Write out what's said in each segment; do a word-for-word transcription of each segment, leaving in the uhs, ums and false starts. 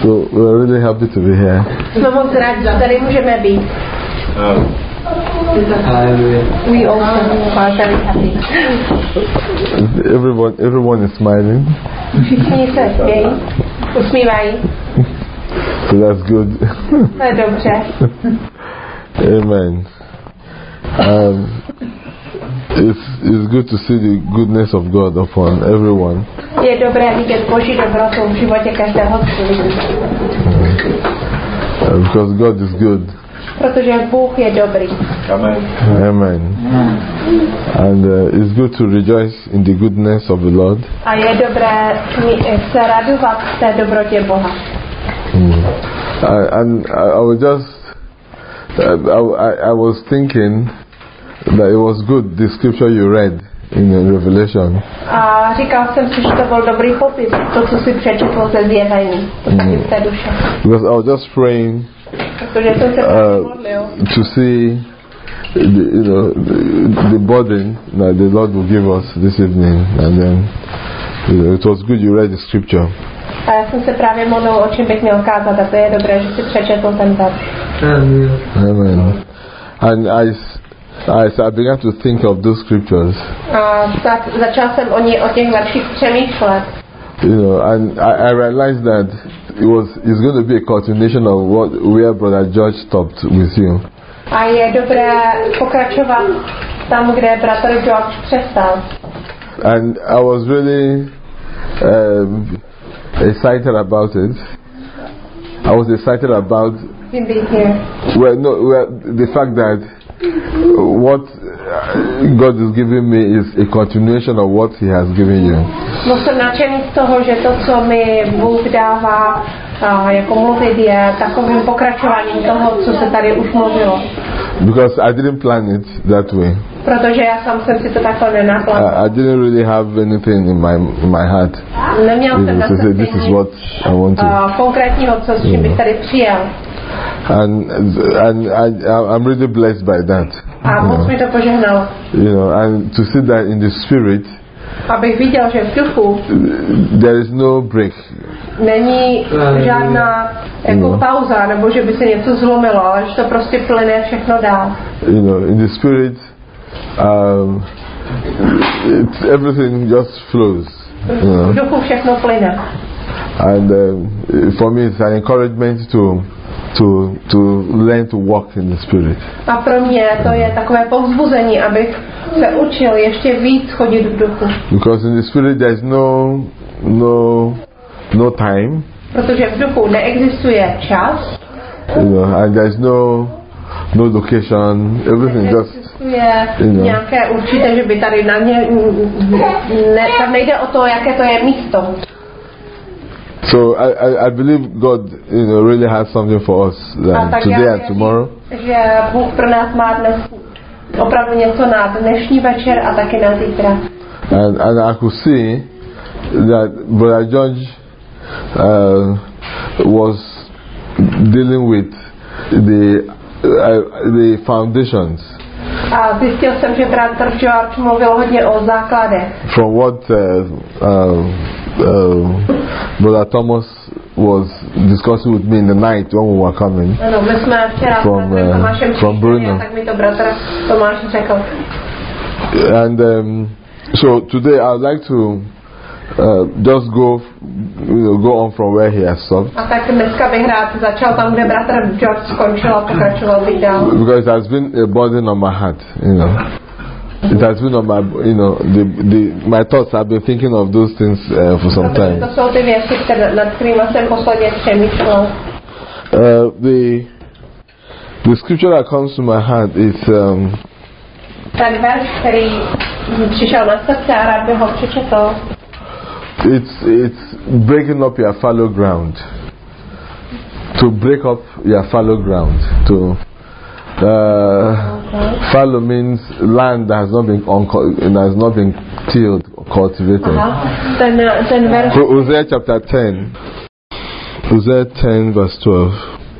So we're really happy to be here. Jsme moc rádi, že tady můžeme být. We also are very happy. Everyone, everyone is smiling. Všichni se smějí, usmívají. So that's good. To je dobře. Amen. Um, it's it's good to see the goodness of God upon everyone. Je dobré vidět Boží dobrotu v životě každého člověka. Uh, because God is good. Protože Bůh je dobrý. Amen. Amen. And uh, it's good to rejoice in the goodness of the Lord. A je dobré se radovat v té dobrotě Boha. Mm. I, and I, I was just uh, I, I was thinking that it was good the scripture you read in Revelation. A říkal jsem si, že to byl dobrý popis, to, co si přečetl ze Zjevení, to taky v té duše. Because I was just praying uh, to see the, you know, the, the burden that the Lord will give us this evening, and then you know, it was good you read the scripture. A já jsem se právě modlil, o čem bych měl kázat, a to je dobré, že si přečetl ten verš. Amen. And I, I, I began to think of those scriptures. A tak začal jsem o, ně, o těch verších přemýšlet. You know, and I, I realized that it was it's going to be a continuation of what where Brother George stopped with you. A je dobré pokračovat tam, kde bratr George přestal. And I was really um, excited about it. I was excited about him being here. Well, no, well, the fact that what God is giving me is a continuation of what He has given you. No, jsem nadšený z toho, že to, co mi Bůh dává a, jako mluvit, je takovým pokračováním toho, co se tady už mluvilo. Because I didn't plan it that way. Protože já sám jsem si to takhle nenaplánoval. I, I didn't really have anything in my in my heart. Neměl jsem na srdci this is what I want to. Uh, konkrétního, co s čím bych tady přijel. And and I I'm really blessed by that. A moc mi to požehnalo. You know, and to see that in the spirit. Abych viděl, že v duchu there is no break. Není žádná jako no. pauza, nebo že by se něco zlomilo, ale že to prostě plyne všechno dál. You know, in the spirit, um, it's, everything just flows. You know. V duchu všechno plyne. And um, for me, it's an encouragement to to to learn to walk in the spirit. A pro mě to je takové povzbuzení, abych se učil ještě víc chodit v duchu. Because in the spirit there is no no no time. Protože v duchu neexistuje čas. You know, and there is no no location. Everything just existuje you know. Nějaké určité, že by tady na ně ne, tam nejde o to, jaké to je místo. So I, I, I believe God, you know, really has something for us um, today and tomorrow. Že Bůh pro nás má dnes opravdu něco na dnešní večer a taky na zítra. And and I could see that Brother George uh, was dealing with the uh, the foundations. A zjistil jsem, že bratr George mluvil hodně o základech. From what uh, uh, uh, Brother Thomas was discussing with me in the night when we were coming. Ano, my jsme včera from, uh, from Bruno. Tak mi to bratr Tomáš řekl. And um, so today I'd like to uh, just go, you know, go on from where he has stopped. A tak dneska bych rád začal tam, kde bratr George skončil a pokračoval bych dál. Because it has been a burden on my heart, you know. It has been on my, you know, the, the, my thoughts. I've been thinking of those things uh, for some time. To jsou ty věci, které, nad kterými jsem posledně přemýšlel. Uh, the, the scripture that comes to my heart is um, ten verš, který přišel na srdce a rád bych ho přečetl. It's it's breaking up your fallow ground. To break up your fallow ground. To uh, okay. Fallow means land that has not been unco- has not been tilled or cultivated. Aha. Ten, ten verš. So Hosea chapter ten. Hosea ten verse twelve.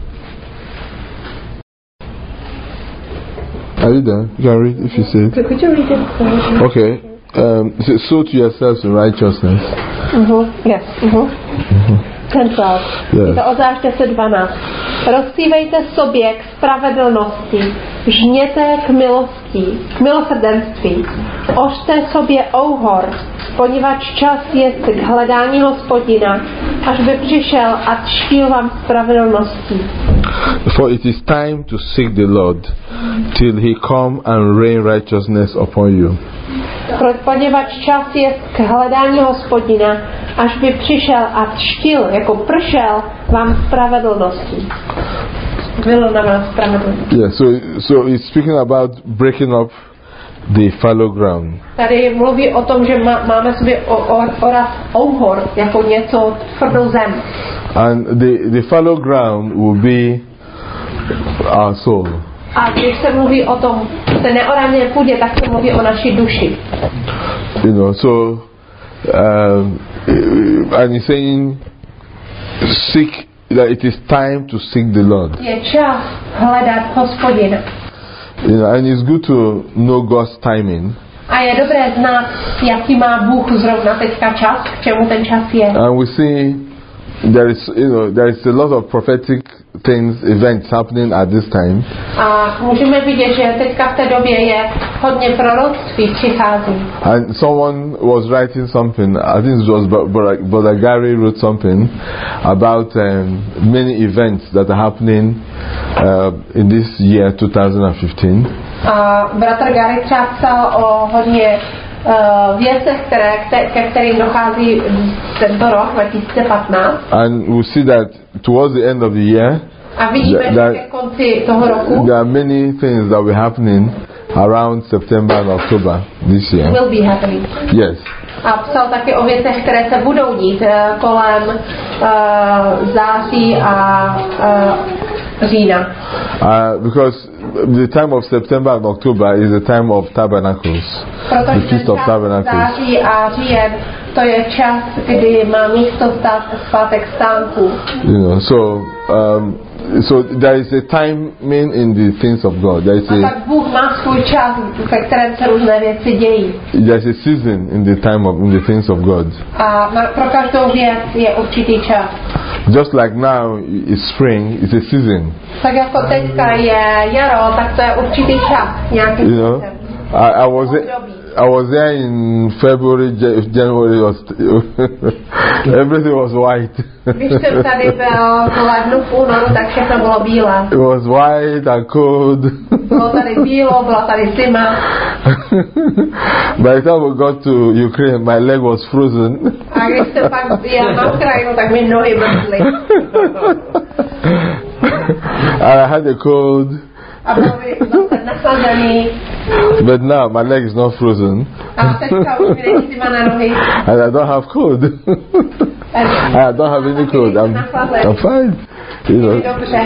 Are you there? You can read if you say it. Could you read it? Okay. Um, so, sow to yourselves in righteousness. Mm-hmm. Yes. Mm-hmm. Mm-hmm. ten twelve. Yes. Je to Ozáš deset dvanáct. Rozsívejte sobě k spravedlnosti, žněte k milosti, k milosrdenství. Ořte sobě ouhor, poněvadž čas je k hledání Hospodina, až by přišel a čtil vám spravedlností. For it is time to seek the Lord, till he come and rain righteousness upon you. Poněvadž čas je k hledání Hospodina, až by přišel a čtil, jako pršel vám spravedlností. Bylo na vás spravedlností. Yeah, so so it's speaking about breaking up the fallow ground. Tady mluví o tom, že má, máme sobě orat ouhor, jako něco tvrdou zem. And the, the fallow ground will be our soul. A když se mluví o tom, té neorané půdě, tak se mluví o naší duši. You know, so um, and he's saying, seek, that it is time to seek the Lord. Je čas hledat Hospodina. You know, and it's good to know God's timing. A je dobré znát, jaký má Bůh zrovna teďka čas, k čemu ten čas je. And we see there is, you know, there is a lot of prophetic things, events happening at this time. A můžeme vidět, že teďka v té době je hodně proroctví přichází. And someone was writing something, I think it was Brother Gary wrote something about um, many events that are happening uh, in this year twenty fifteen. A bratr Gary třeba psal o hodně uh, věcech, které, ke kterým dochází tento rok dva tisíce patnáct. And we see that towards the end of the year, a vidíme, že ke konci toho roku there are many things that will happen around September and October this year. Will be happening. Yes. A psal taky o věcech, které se budou dít uh, kolem uh, září a uh, října. Uh, because the time of September and October is the time of tabernacles. Protože the Feast of Tabernacles. Září a říjen, to je čas, kdy má místo stát svátek stánků. You know, so um, so there is a timing in the things of God. There is a a, tak Bůh má svůj čas, ve kterém se různé věci dějí. There is a season in the time of in the things of God. A na, pro každou věc je určitý čas. Just like now is spring, it's a season. Tak jako teďka je jaro, tak to je určitý čas, nějaký you know, I, I was I was there in February, January, was everything was white. Když jsem tady byl v lednu, v únoru, tak všechno bylo bílé. It was white and cold. Bylo tady bílo, byla tady zima. By the time we got to Ukraine, my leg was frozen. A když jsem pak jel na Ukrajinu, tak mi nohy mrzly. And I had a cold. A byl by zase nasazený. But now my leg is not frozen. A teďka už mi není zima na nohy. And I don't have cold. I don't have any cold. I'm, I'm fine. You know.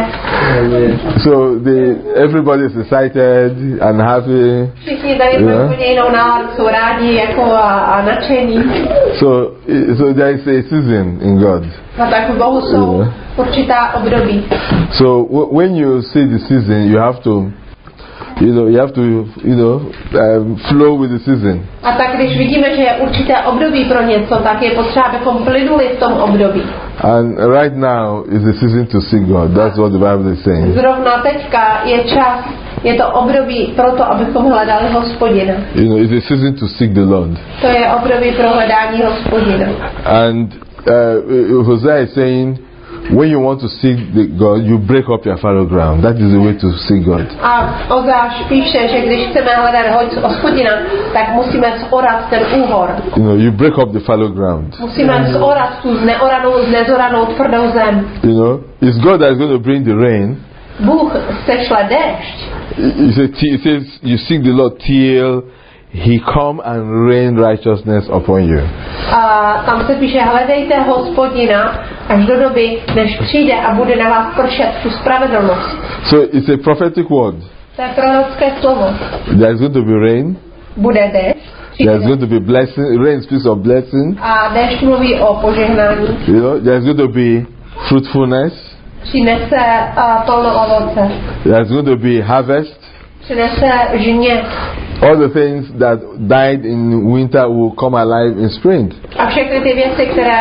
So the everybody is excited and happy. Všichni tady mají úplně jinou náladu, jsou rádi jako a, a nadšení. So so there is a season in God. A tak v Bohu jsou určitá období. So w when you see the season, you have to, you know, you have to, you know, um, flow with the season. A tak když vidíme, že je určité období pro něco, tak je potřeba, abychom plynuli v tom období. And right now is the season to seek God. That's what the Bible is saying. Zrovna teďka je čas, je to období pro to, abychom hledali Hospodina. You know, it's a season to seek the Lord. To je období pro hledání Hospodina. And uh, Hosea is saying, when you want to seek the God, you break up your fallow ground. That is the way to seek God. A Ozáš píše, že když chceme hledat Hospodina, tak musíme zorat ten úhor. You know, you break up the fallow ground. Musíme zorat tu neoranou, nezoranou tvrdou zem. You know, it's God that is going to bring the rain. Bůh sešle déšť. He says, you seek the Lord till He come and rain righteousness upon you. A tam se píše, hledejte Hospodina až do doby, než přijde a bude na vás pršet tu spravedlnost. So it's a prophetic word. To je prorocké slovo. There is going to be rain. Bude déšť. There is going to be blessing. Rain speaks of blessing. A déšť mluví o požehnání. You know, there is going to be fruitfulness. Přinese uh, plno ovoce. There is going to be harvest. Přinese žně. All the things that died in winter will come alive in spring. A všechny ty věci, které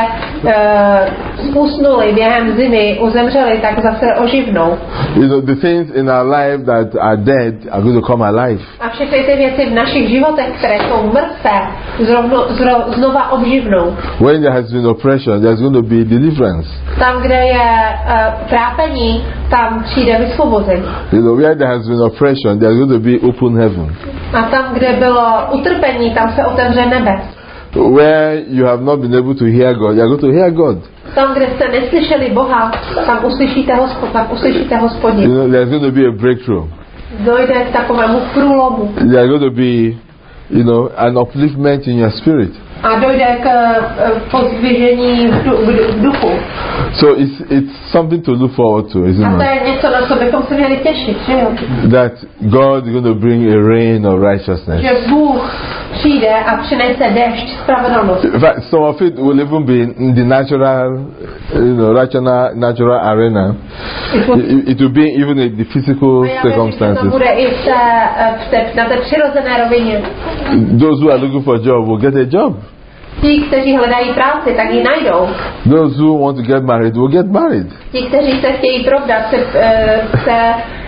uh, usnuly během zimy, uzemřely, tak zase oživnou. You know, the things in our life that are dead are going to come alive. A všechny ty věci v našich životech, které jsou mrtvé, zrovno, zro, znova obživnou. When there has been oppression, there's going to be deliverance. Tam, kde je uh, trápení, tam přijde vysvobození. You know, where there has been oppression, there's going to be open heaven. A tam, kde bylo utrpení, tam se otevře nebe. Where you have not been able to hear God, you are going to hear God. Tam, kde jste neslyšeli Boha, tam uslyšíte Hospod, tam uslyšíte Hospodina. You know, there's going to be a breakthrough. Dojde k takovému průlomu. There's going to be, you know, an upliftment in your spirit. A dojde k uh, pozdvižení v, du, v duchu. So it's it's something to look forward to, isn't it? A to je něco, na co bychom se měli těšit, že jo? That God is going to bring a rain of righteousness. Že Bůh přijde a přinese déšť spravedlnosti. In fact, some of it will even be in the natural, you know, rational, natural arena. It, it will be even in the physical circumstances. To bude i v té, v té, na té přirozené rovině. Those who are looking for a job will get a job. Ti, kteří hledají práci, tak ji najdou. Those who want to get married will get married. Ti, kteří se chtějí provdat, se, se,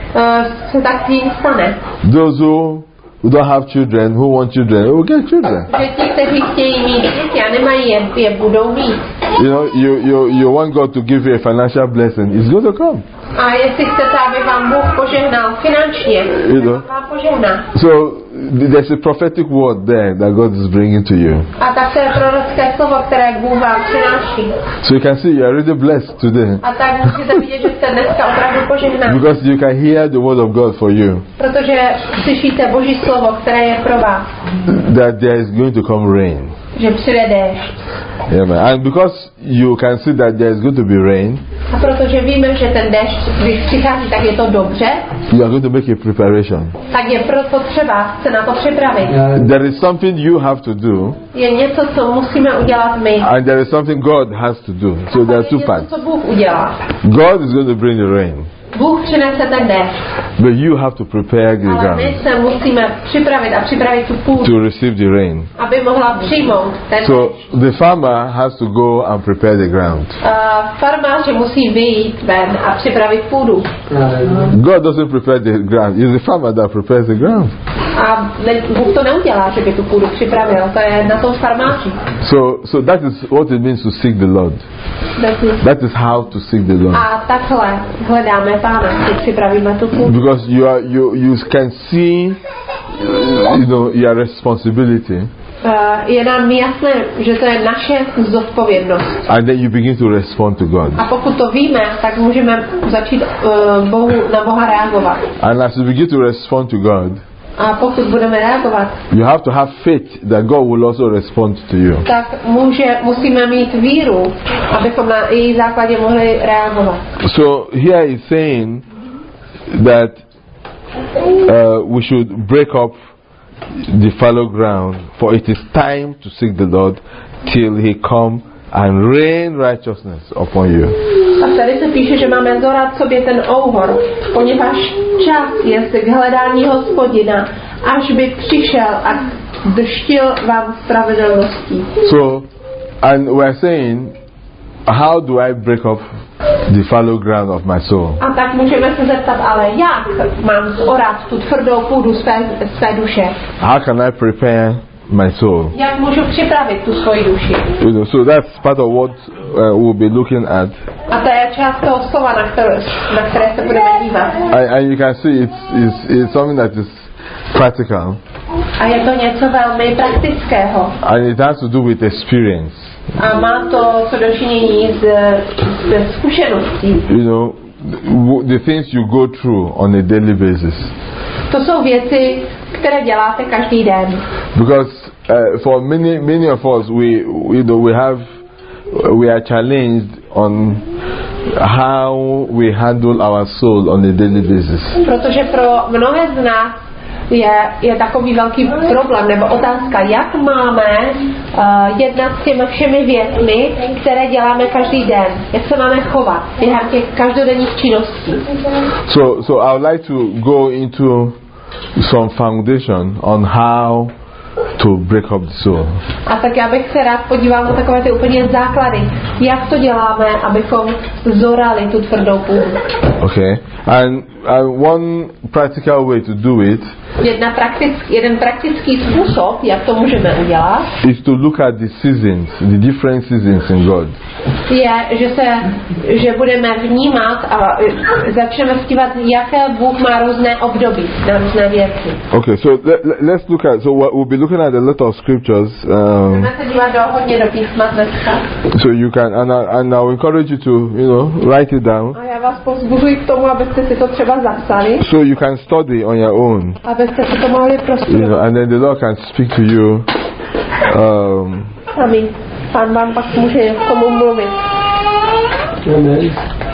se tak tím stane. Those who who don't have children, who want children, will get children. Že ti, kteří chtějí mít děti a nemají je, je budou mít. You know, you, you, you want God to give you a financial blessing, it's going to come. A jestli chcete, aby vám Bůh požehnal finančně, You know. tak vám požehná. So there's a prophetic word there that God is bringing to you. A tak to je prorocké slovo, které Bůh vám přináší. So you can see you are really blessed today. A tak můžete vidět, že jste dneska opravdu požehnáni. Because you can hear the word of God for you. Protože slyšíte Boží slovo, které je pro vás. That there is going to come rain. Že přijde déšť. Yeah, man. And because you can see that there is going to be rain, a protože víme, že ten déšť, když přichází, tak je to dobře, you are going to make a preparation. tak je proto třeba se na to připravit. There is something you have to do. Je něco, co musíme udělat my. And there is something God has to do. So there are two parts. něco, co Bůh udělá. God is going to bring the rain. Bůh přinese ten déšť. But you have to prepare the Ale ground my se musíme připravit a připravit tu půdu, to receive the rain. aby mohla přijmout ten So the farmer has to go and prepare the ground. uh, farmáři musí vyjít ven a připravit půdu. God doesn't prepare the ground. It's the farmer that prepares the ground. A ne, Bůh to neudělá, že by tu půdu připravil. To je na tom farmáři. So so that is what it means to seek the Lord. That is how to seek the Lord. A takhle hledáme Pána, když připravíme tu půdu. Because you are you you can see, you know, your responsibility. Uh, je nám jasné, že to je naše zodpovědnost. And then you begin to respond to God. A pokud to víme, tak můžeme začít uh, Bohu, na Boha reagovat. And as you begin to respond to God, a pokud budeme reagovat, you have to have faith that God will also respond to you. Tak může, musíme mít víru, abychom na její základě mohli reagovat. So here he's saying that uh, we should break up the fallow ground, for it is time to seek the Lord till he come and rain righteousness upon you. A tady se píše, že máme zorat sobě ten ouhor, poněvadž čas je k hledání Hospodina, až by přišel a drštil vám spravedlností. So, and we're saying, how do I break up the fallow ground of my soul? A tak můžeme se zeptat, ale jak mám zorat tu tvrdou půdu své, své duše? How can I prepare my soul? Jak můžu připravit tu svoji duši? You know, so that's part of what uh, we'll be looking at. A to je část toho slova, na které, na které se budeme dívat. And, and you can see it's, it's, it's something that is practical. A je to něco velmi praktického. And it has to do with experience. A má to co dočinění s, s zkušeností. You know, the things you go through on a daily basis. To jsou věci, které děláte každý den. Because uh, for many many of us, we you know we have we are challenged on how we handle our soul on a daily basis. Protože pro mnohé z nás je, je takový velký problém nebo otázka, jak máme uh, jednat s těmi všemi věcmi, které děláme každý den, jak se máme chovat během těch každodenních činností. So, so I would like to go into some foundation on how to break up the soil. A tak já bych se rád podíval na takové ty úplně základy. Jak to děláme, abychom zorali tu tvrdou půdu. Okay. And, and one practical way to do it Jedna praktick, jeden praktický způsob, jak to můžeme udělat, is to look at the seasons, the different seasons in God. je, že se, že budeme vnímat a začneme dívat, jaké Bůh má různé období na různé věci. Okay, so let, let's look at, so we'll be looking at a lot of scriptures. Um, Budeme se dívat do, hodně do písma dneska. so you can, and, I, and I'll encourage you to, you know, write it down. A já vás povzbuzuji k tomu, abyste si to třeba zapsali, So you can study on your own. abyste si to mohli You know, prostudovat. and then the Lord can speak to you. Um, Amen. Pán vám pak může k tomu mluvit. Amen.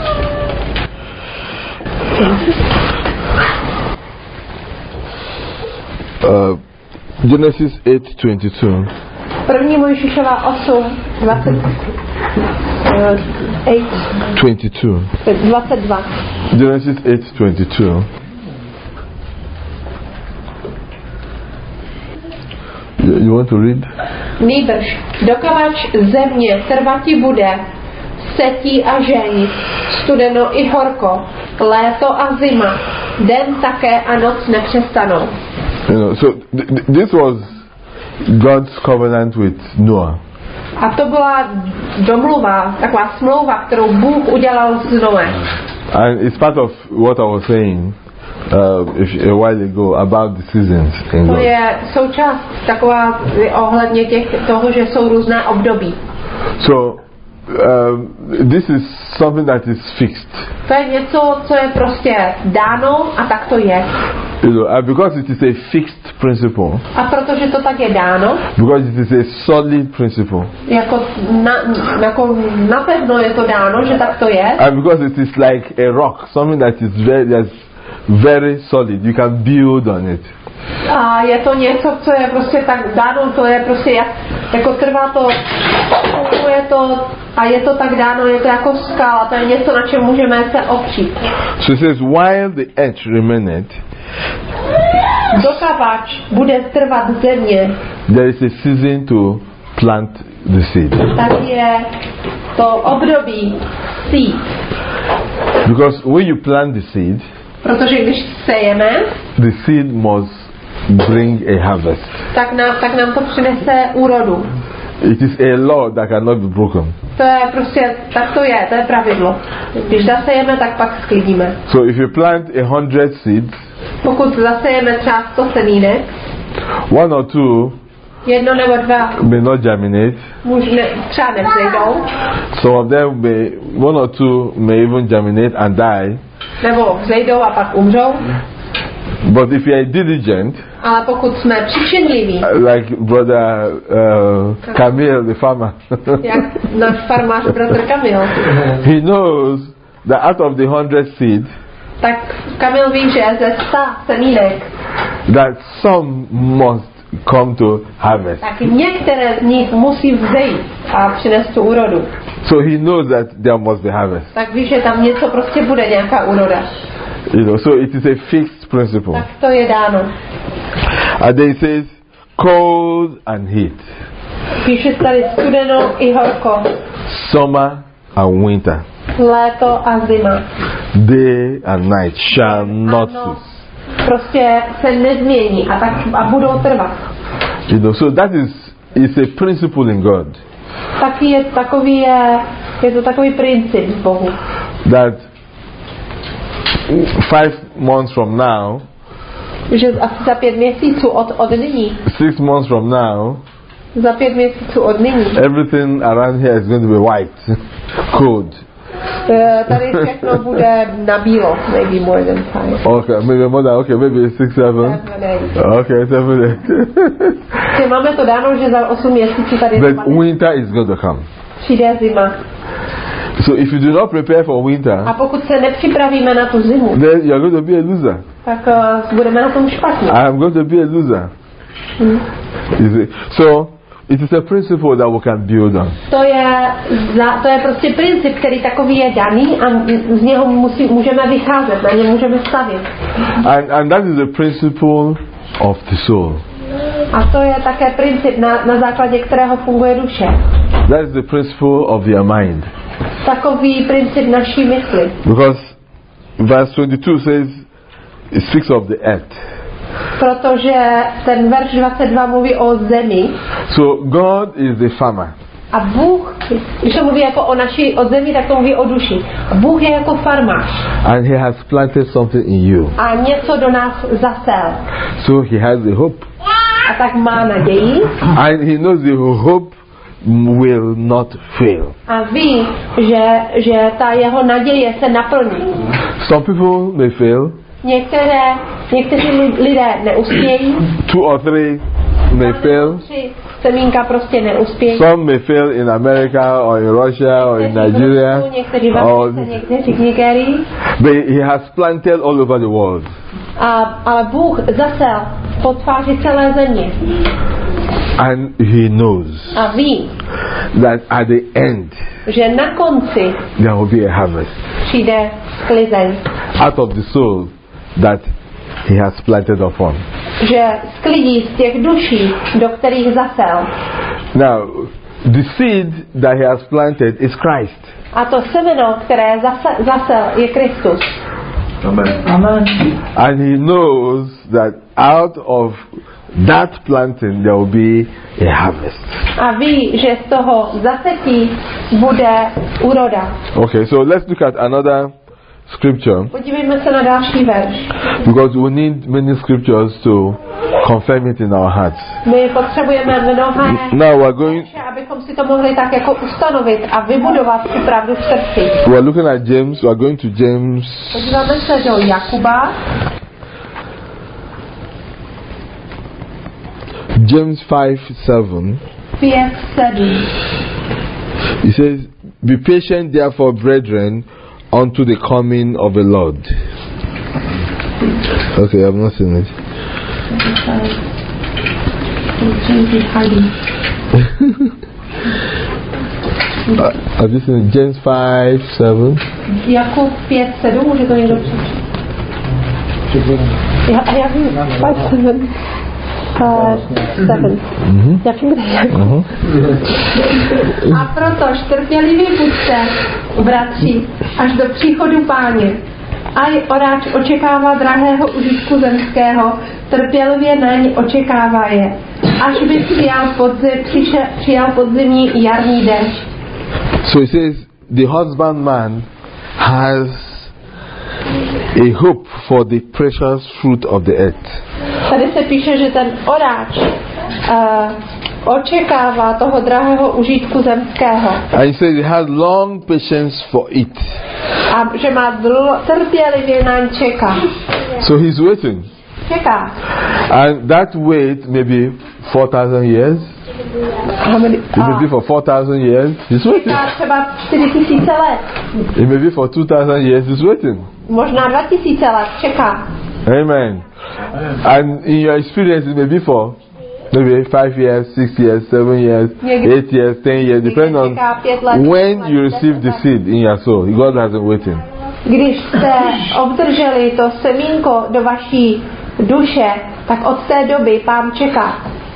uh, Genesis eight twenty-two. První Mojžíšova osm, dvacet, uh, eight, twenty-two. dvacet dva. Genesis eight twenty-two. You, you want to read? Nýbrž, dokavač země trvati bude, setí a žení, studeno i horko, léto a zima, den také a noc nepřestanou. You know, so th- th- this was God's covenant with Noah. A to byla domluva, taková smlouva, kterou Bůh udělal s Noem. And it's part of what I was saying uh, if, a while ago about the seasons in To God. je součást taková ohledně těch, toho, že jsou různé období. So um, this is something that is fixed. To je něco, co je prostě dáno a tak to je. You know, and because it is a fixed principle, A protože to tak je dáno, because it is a solid principle, jako, na, jako napevno je to dáno, že tak to je. and because it is like a rock, something that is very, that's very solid, you can build on it. A je to něco, co je prostě tak dáno, to je prostě jak, jako trvá to, je to a je to tak dáno, je to jako skala, to je něco, na čem můžeme se opřít. So it says, while the earth remaineth, Dokavač bude trvat země, there is a season to plant the seed. tak je to období seed. Because when you plant the seed, Protože když sejeme, the seed must bring a harvest. tak nám, tak nám to přinese úrodu. It is a law that cannot be broken. To je prostě, tak to je, to je pravidlo. Když zasejeme, tak pak sklidíme. So if you plant a hundred seeds, Pokud zasejeme třeba sto semínek, one or two jedno nebo dva may not germinate. můžeme, třeba nevzejdou, Some of them may, one or two may even germinate and die. nebo vzejdou a pak umřou. But if you are diligent, Ale pokud jsme přičinliví, like brother uh, Camille, the farmer, jak náš farmář bratr Kamil, he knows that out of the hundred seed, tak Kamil ví, že ze sta semínek, that some must come to harvest. tak některé z nich musí vzejít a přinést tu úrodu. So he knows that there must be harvest. Tak ví, že tam něco prostě bude, nějaká úroda. You know, so it is a fixed principle. Tak to je dáno. And then it says cold and heat, Píše tady studeno i horko, summer and winter, léto a zima. day and night shall not Ano, cease. prostě se nezmění a, tak, a budou trvat. You know, so that is is a principle in God Taky je takový, je, je to takový princip v Bohu. that five months from now, Že asi za pět měsíců od, od nyní, six months from now, za pět měsíců od nyní, everything around here is going to be white, cold. eh, tady všechno bude na bílo, maybe more than five. Okay, maybe more than, okay, maybe six, seven. Okay, seven, eight. Že máme to dáno, že za osm měsíců tady But winter is going to come. přijde zima. So if you do not prepare for winter, A pokud se nepřipravíme na tu zimu, then you are going to be a loser. tak uh, budeme na tom špatně. I am going to be a loser. Hmm. You see? So it is a principle that we can build on. To je, za, to je prostě princip, který takový je daný a z něho musí, můžeme vycházet, na něm můžeme stavět. And, and that is the principle of the soul. A to je také princip, na, na základě kterého funguje duše. That is the principle of your mind. Takový princip naší mysli. Because verse twenty-two says, it speaks of the earth. Protože ten verš dvacet dva mluví o zemi. So God is the farmer. A Bůh, když to mluví jako o naší, o zemi, tak to mluví o duši. Bůh je jako farmář. And he has planted something in you. A něco do nás zasel. So he has the hope. A tak má naději. And he knows the hope will not fail. A ví, že, že ta jeho naděje se naplní. Some people may fail. Některé, někteří lidé neuspějí. Two or three may fail. Tři semínka prostě neuspějí. Some may fail in America or in Russia or in Nigeria. Někteří v Africe, někteří v Nigerii. But he has planted all over the world. A, ale Bůh zasel po tváři celé země. And he knows A ví, that at the end že na konci there will be a harvest přijde sklizeň. out of the soul that he has planted upon. Že sklidí z těch duší, do kterých zasel. Now, the seed that he has planted is Christ. A to semeno, které zase, zasel, je Kristus. Amen. Amen. And he knows that out of that planting there will be a harvest. A ví, že z toho zasetí bude úroda. Okay, so let's look at another scripture. Podívejme se na další verš. Because we need many scriptures to confirm it in our hearts. My potřebujeme mnohé Now we're going. verše, abychom si to mohli tak jako ustanovit a vybudovat tu pravdu v srdci. We're looking at James. We're going to James. Podíváme se do Jakuba. James five seven. pět sedm. He says, "Be patient, therefore, brethren, unto the coming of the Lord." Okay, I've not seen it. uh, have you seen it? James five seven? Jakub pět sedm, může to někdo přečíst? Já, já vím, pět sedm. Seven. Mm-hmm. Já vím, kde je Jakub. Uh-huh. A protož trpělivý buďte, bratři, až do příchodu Páně. Aj oráč očekává drahého užitku zemského, trpělivě na ně očekává je, až by přijal, podzim, přišel, přijal podzimní jarní déšť. So it says the husbandman has a hope for the precious fruit of the earth. Tady se píše, že ten oráč uh, očekává toho drahého užitku zemského. And he says he has long patience for it. A že má dl- trpělivě na ně čeká. So he's waiting. Čeká. And that wait may be four thousand years. It may be for four thousand years. He's waiting. Čeká třeba čtyři tisíce let. It may be for two thousand years. He's waiting. Možná dva tisíce let. Čeká. Amen. And in your experience, it may be for maybe five years, six years, seven years, eight years, ten years, depending on when you receive the seed in your soul. God hasn't waiting. Když jste obdrželi to semínko do vaší duše, tak od té doby Pán čeká.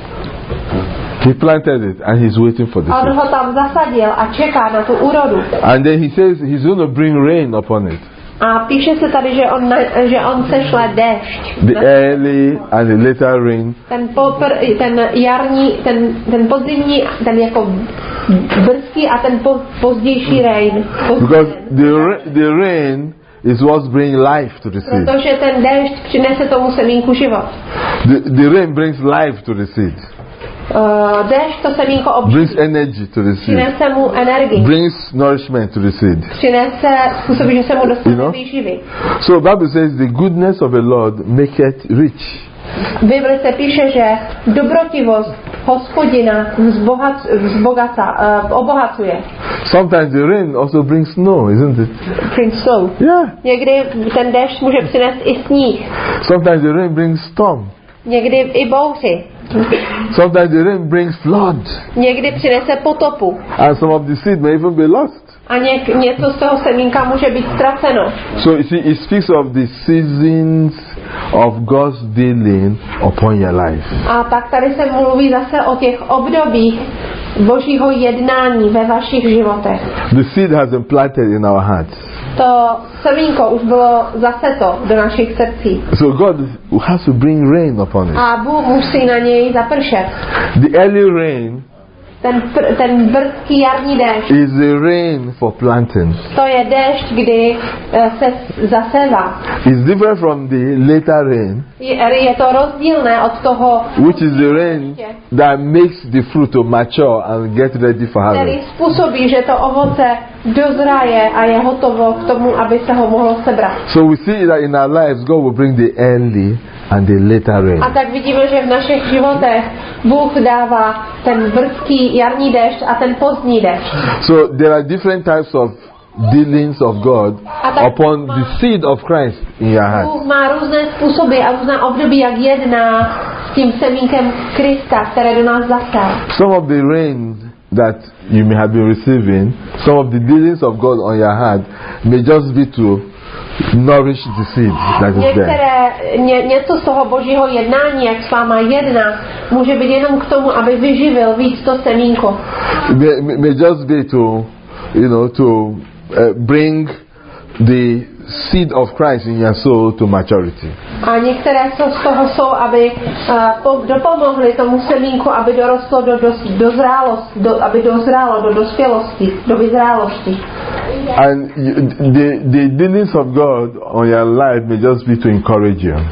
He planted it and he's waiting for the A on seed. ho tam zasadil a čeká na tu úrodu. And then he says he's going to bring rain upon it. A píše se tady, že on, že on sešle déšť. The early and the later rain. Ten, popr, ten jarní, ten, ten podzimní, ten jako brzký a ten po, pozdější rain. Because the, ra- the rain is what's bringing life to the seed. Protože ten déšť přinese tomu semínku život. The, the rain brings life to the seed. Uh, déšť to semínko obživí. Brings energy to the seed. Přinese mu energii. Brings nourishment to the seed. Přinese, způsobí, že se mu dostane You know? výživy. So Bible says the goodness of the Lord maketh rich. V Bibli se píše, že dobrotivost Hospodina vzbohac, vzbogata, uh, obohacuje. Sometimes the rain also brings snow, isn't it? Princou. Yeah. Někdy ten déšť může přinést i sníh. Sometimes the rain brings storm. Někdy i bouři. Sometimes the rain brings flood. Někdy přinese potopu. And some of the seed may even be lost. A něk, něco z toho semínka může být ztraceno. So you see, it speaks of the seasons of God's dealing upon your life. A tak tady se mluví zase o těch obdobích Božího jednání ve vašich životech. The seed has been planted in our hearts. To semínko už bylo zaseto do našich srdcí. So God has to bring rain upon it. A Bůh musí na něj zapršet. The early rain Ten, pr- ten brzký jarní déšť, is the rain for planting. to je déšť, kdy eh, se zasévá. It's different from the later rain, Je, je to rozdílné od toho, which is the rain that makes the fruit to mature and get ready for který harvest. způsobí, že to ovoce dozraje a je hotovo k tomu, aby se ho mohlo sebrat. So we see that in our lives God will bring the early and the later rain. A tak vidíme, že v našich životech Bůh dává ten brzký jarní déšť a ten pozdní déšť. So there are different types of dealings of God upon the seed of Christ in your heart. Bůh má různé způsoby a různá období, jak jedná s tím semínkem Krista, které do nás zasel. Some of the rain that you may have been receiving, some of the dealings of God on your heart may just be to nourish the seed that is there. Některé, ně, něco z toho Božího jednání, jak s váma jedná, může být jenom k tomu, aby vyživil víc to semínko. It may, may- may just be to, you know, to uh, bring the seed of Christ in your soul to maturity. A některé z toho jsou, aby uh, po, dopomohly tomu semínku, aby dorostlo do, do, do zrálosti, do, aby dozrálo do dospělosti, do vyzrálosti. And you, the, the dealings of God on your life may just be to encourage you.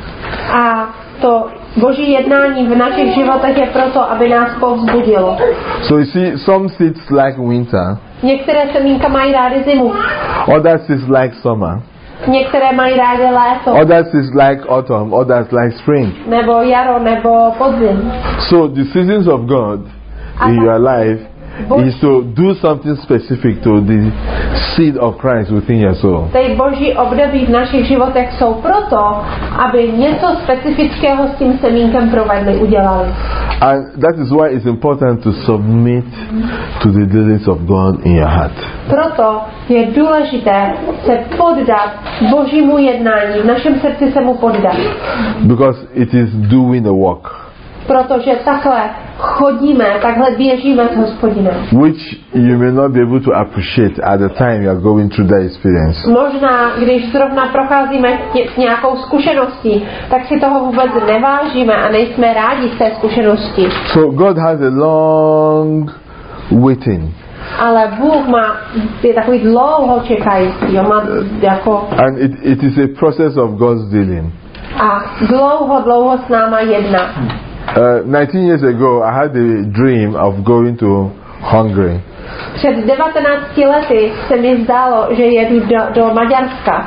A to Boží jednání v našich životech je proto, aby nás povzbudilo. So you see, some seeds like winter, Některé semínka mají rády zimu, others seeds like summer, některé mají rády léto, others seeds like autumn, others like spring. nebo jaro, nebo podzim. So the seasons of God in your life is to do something specific to the seed of Christ within your soul. Ty Boží období v našich životech jsou proto, aby něco specifického s tím semínkem provedli, udělali. And that is why it's important to submit to the dealings of God in your heart. Proto je důležité se poddat Božímu jednání, v našem srdci se mu poddat. Because it is doing the work, Protože takhle chodíme, takhle běžíme s Hospodinem. which you may not be able to appreciate at the time you are going through that experience. Možná, když zrovna procházíme tě, s nějakou zkušeností, tak si toho vůbec nevážíme a nejsme rádi z té zkušenosti. So God has a long waiting, Ale Bůh má, je takový dlouho čekající, jo, má jako and it, it is a process of God's dealing. a dlouho, dlouho s náma jedná. Uh, nineteen years ago, I had a dream of going to Hungary. Před devatenácti lety se mi zdálo, že jedu do, do Maďarska.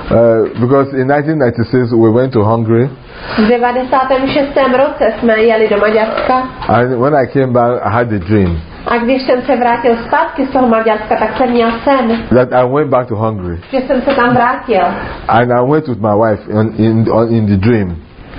Uh, because in nineteen ninety-six we went to Hungary, V devadesátém šestém roce jsme jeli do Maďarska and when I came back, I had a dream a když jsem se vrátil zpátky z toho Maďarska, tak jsem měl sen, that I went back to Hungary, že jsem se tam vrátil. and I went with my wife in in, on, in the dream.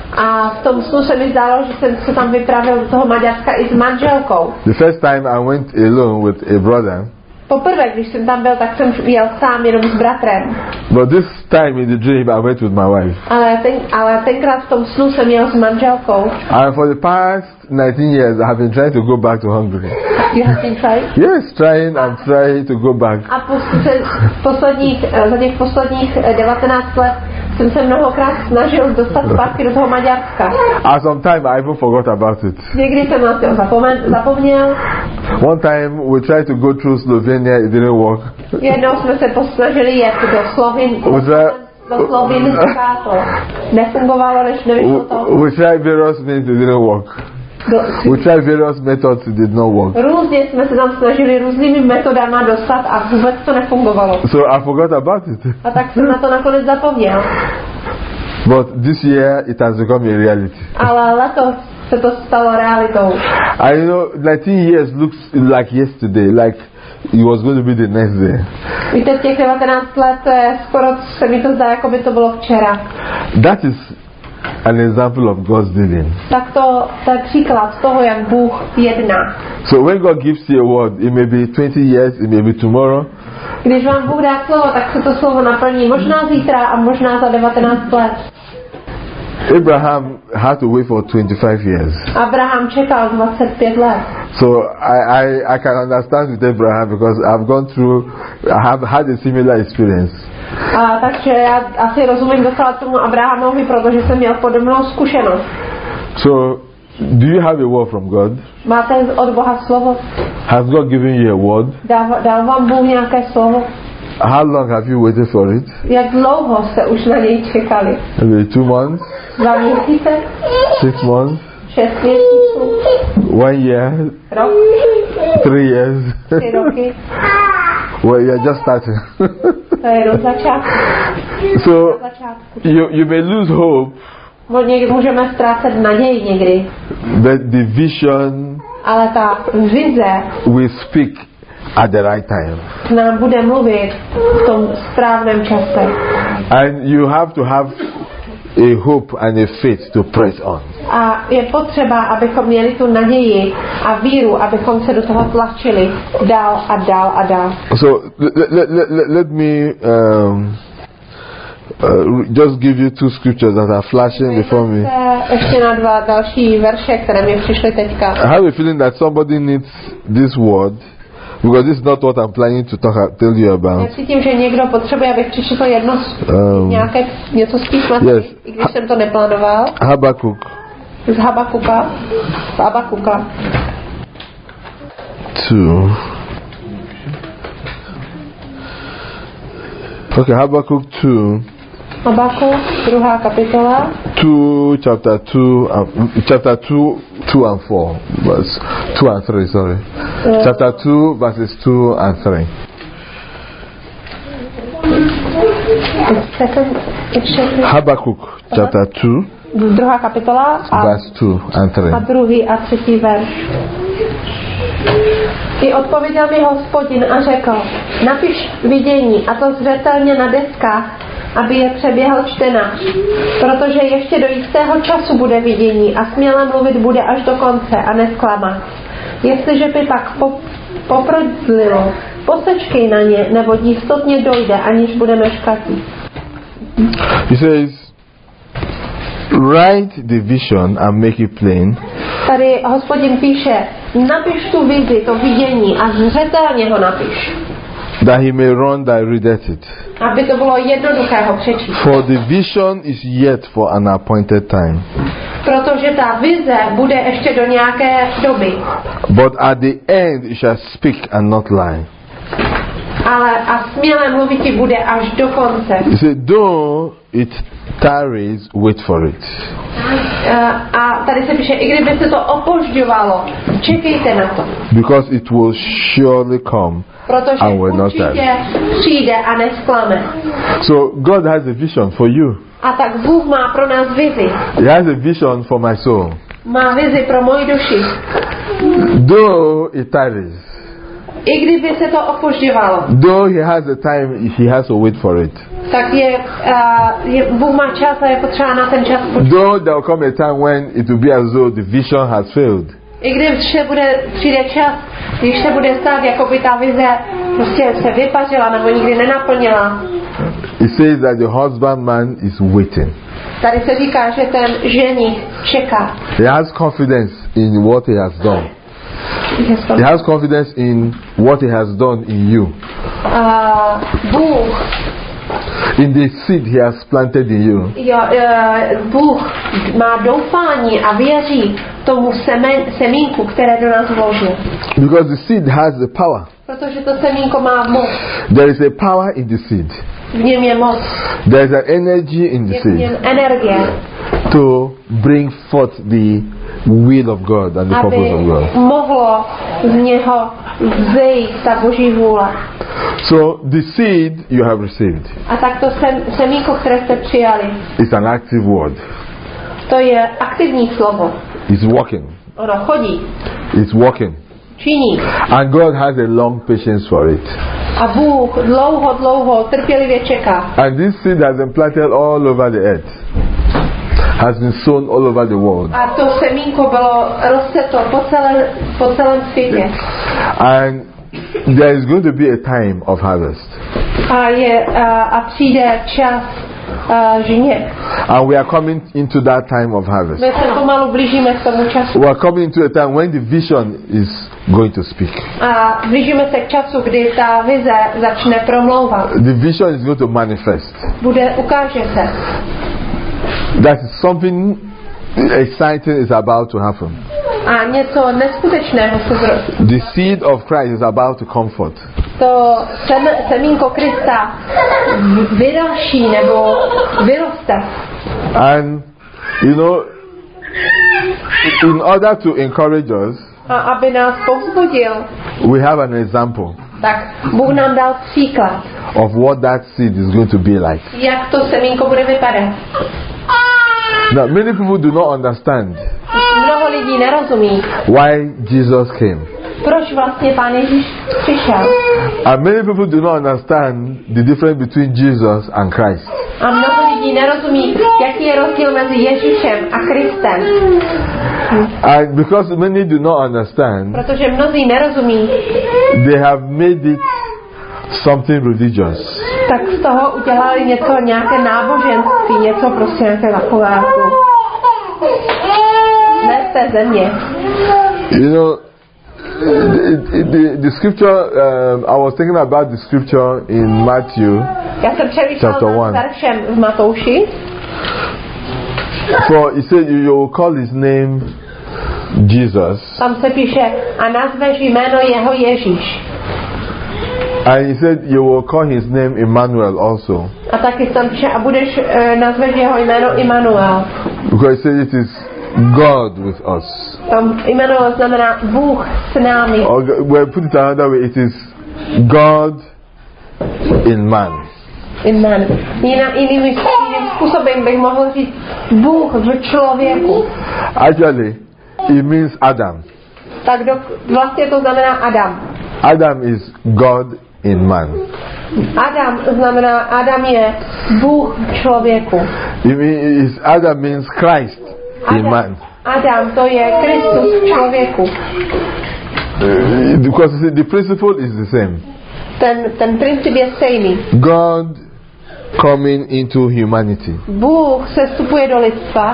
A v tom snu se mi zdálo, že jsem se tam vypravil do toho Maďarska i s manželkou. The first time I went alone with a brother, Poprvé, když jsem tam byl, tak jsem jel sám jenom s bratrem. but this time in the dream I went with my wife. Ale, ten, ale tenkrát v tom snu jsem jel s manželkou. And for the past nineteen years, I have been trying to go back to Hungary. You have been tried? Yes, trying and trying to go back. A po, se, posledních, za těch posledních devatenáct let jsem se mnohokrát snažil dostat zpátky do toho Maďarska. And sometime I even forgot about it. Někdy jsem na to zapomen, zapomněl. One time we tried to go through Slovenia, it didn't work. Jednou jsme se posnažili jet do Slovin, We tried, do Slovinska, to nefungovalo, než nevyšlo to. we tried various means, it didn't work. Do, We tried various methods, it did not work. různě jsme se tam snažili různými metodama dostat a vůbec to nefungovalo. So I forgot about it. A tak jsem na to nakonec zapomněl. But this year it has become a reality. Ale letos se to stalo realitou. I know nineteen years looks like yesterday, like it was going to be the next day. Víte, těch devatenáct let, skoro se mi to zdá, jako by to bylo včera. That is an example of God's dealing. Tak to, to je příklad toho, jak Bůh jedná. So when God gives you a word, it may be twenty years, it may be tomorrow. Když vám Bůh dá slovo, tak se to slovo naplní možná zítra a možná za devatenáct let. Abraham had to wait for twenty-five years. Abraham čekal dvacet pět let. So I, I, I can understand with Abraham because I've gone through, I have had a similar experience. A, takže já asi rozumím docela tomu Abrahamovi, protože jsem měl podobnou zkušenost. So, do you have a word from God? Máte od Boha slovo? Has God given you a word? Dal, dal vám Bůh nějaké slovo? How long have you waited for it? Jak dlouho jste už na něj čekali? Maybe two months? Dva měsíce? Six months? Šest měsíců? One year? Rok? Three years? Tři roky? Well, you're just starting. To je jenom začátku. So, you, you may lose hope. Někdy můžeme ztrácet naději někdy. But the vision ale ta vize will speak at the right time. Nám bude mluvit v tom správném čase. And you have to have a hope and a faith to press on. A je potřeba, abychom měli tu naději a víru, abychom se do toho tlačili dál a dál a dál. So let, let, let, let me um, uh, just give you two scriptures that are flashing before me. Ještě na dva další verše, které mi přišly teďka. I have a feeling that somebody needs this word, because this is not what I'm planning to talk, tell you about. Já cítím, že někdo potřebuje, abych přečetl jedno um, nějaké, něco z písma, yes. I když jsem to neplánoval. Habakuk. Z Habakuka. Z Habakuka. Two. Okay, Habakkuk two. Habakuk, druhá kapitola. Two, chapter two, um, chapter two, two and four, verse two and three. Sorry, uh, chapter two, verses two and three. Second, Habakkuk, chapter two. Druhá kapitola a, verse two and three. A druhý a třetí verš. I odpověděl mi Hospodin a řekl, napiš vidění a to zřetelně na deskách, aby je přeběhl čtenář, protože ještě do jistého času bude vidění a směle mluvit bude až do konce a nesklamat. Jestliže by pak po, poprodlilo, posečkej na ně, nebo jistotně dojde, aniž budeme škatí. He says, write the vision and make it plain. Tady Hospodin píše, napiš tu vizi, to vidění a zřetelně ho napiš. That he may run that readeth it. Aby to bylo jednoduché ho přečíst. For the vision is yet for an appointed time. Protože ta vize bude ještě do nějaké doby. But at the end it shall speak and not lie. Ale a směle mluvit bude až do konce. He said, though it tarries, wait for it. Uh, a tady se píše, i kdyby se to opožďovalo, čekejte na to. Because it will surely come. Protože and will not určitě přijde a nesklame. So God has a vision for you. A tak Bůh má pro nás vizi. He has a vision for my soul. Má vizi pro moji duši. Though it tarries. I kdyby se to opožďovalo. Though he has a time, he has to wait for it. Tak je, uh, je Bůh má čas a je potřeba na ten čas počkat. Though there will come a time when it will be as though the vision has failed. I když se bude, přijde čas, když se bude stát, jako by ta vize prostě se vypařila nebo nikdy nenaplnila. It says that the husbandman is waiting. Tady se říká, že ten ženich čeká. He has confidence in what he has done. He has confidence in what he has done in you. Uh, Bůh. In the seed he has planted in you. Jo, uh, Bůh má doufání a věří tomu semen, semínku, které do nás vložil. Because the seed has the power. Protože to semínko má moc. There is a power in the seed. V něm je moc. There is an energy in the je seed. V něm energie. To bring forth the will of God and the aby purpose of God. mohlo z něho vzejít ta Boží vůle. So the seed you have received. A tak to sem, semínko, které jste přijali, is an active word. To je aktivní slovo. It's walking. Ono chodí. It's walking. Činí. And God has a long patience for it. A Bůh dlouho, dlouho trpělivě čeká. And this seed has been planted all over the earth. has been sown all over the world. A to semínko bylo rozseto po celém, po celém světě. And there is going to be a time of harvest. A, je, a, a přijde čas uh, žně. And we are coming into that time of harvest. My se pomalu blížíme k tomu času. We are coming into a time when the vision is going to speak. A blížíme se k času, kdy ta vize začne promlouvat. The vision is going to manifest. Bude, ukáže se. That something exciting is about to happen. A něco neskutečného se zrodí. The seed of Christ is about to comfort. To sem, semínko Krista vyraší nebo vyroste. And you know, in order to encourage us, A aby nás povzbudil, we have an example tak Bůh nám dal příklad, of what that seed is going to be like. jak to semínko bude vypadat. Now, many people do not understand Mnoho lidí nerozumí, why Jesus came. proč vlastně Pán Ježíš přišel. And many people do not understand the difference between Jesus and Christ. A mnoho lidí nerozumí, jaký je rozdíl mezi Ježíšem a Kristem. And because many do not understand, Protože mnozí nerozumí, they have made it something religious. tak z toho udělali něco, nějaké náboženství, něco prostě nějaké takové jako ne z té země. You know, the, the, the scripture, um, I was thinking about the scripture in Matthew. Já jsem přemýšlel Chapter nad one. veršem v Matouši. For he said, you will call his name Jesus. Tam se píše, a nazveš jméno jeho Ježíš. And he said, you will call his name Emmanuel also. A taky tam píše, a budeš, uh, nazveš jeho jméno Immanuel. Because he said it is God with us. Tam Immanuel znamená Bůh s námi. Or well, put it another way, it is God in man. Amen. Jiná, jiným, jiným způsobem bych mohl říct Bůh v člověku. Actually, it means Adam. Tak do, vlastně to znamená Adam. Adam is God in man. Adam znamená, Adam je Bůh v člověku. It means, Adam means Christ in Adam, man. Adam to je Kristus v člověku. Uh, because the principle is the same. Ten, ten princip je stejný. God coming into humanity. Bůh se vstupuje do lidstva.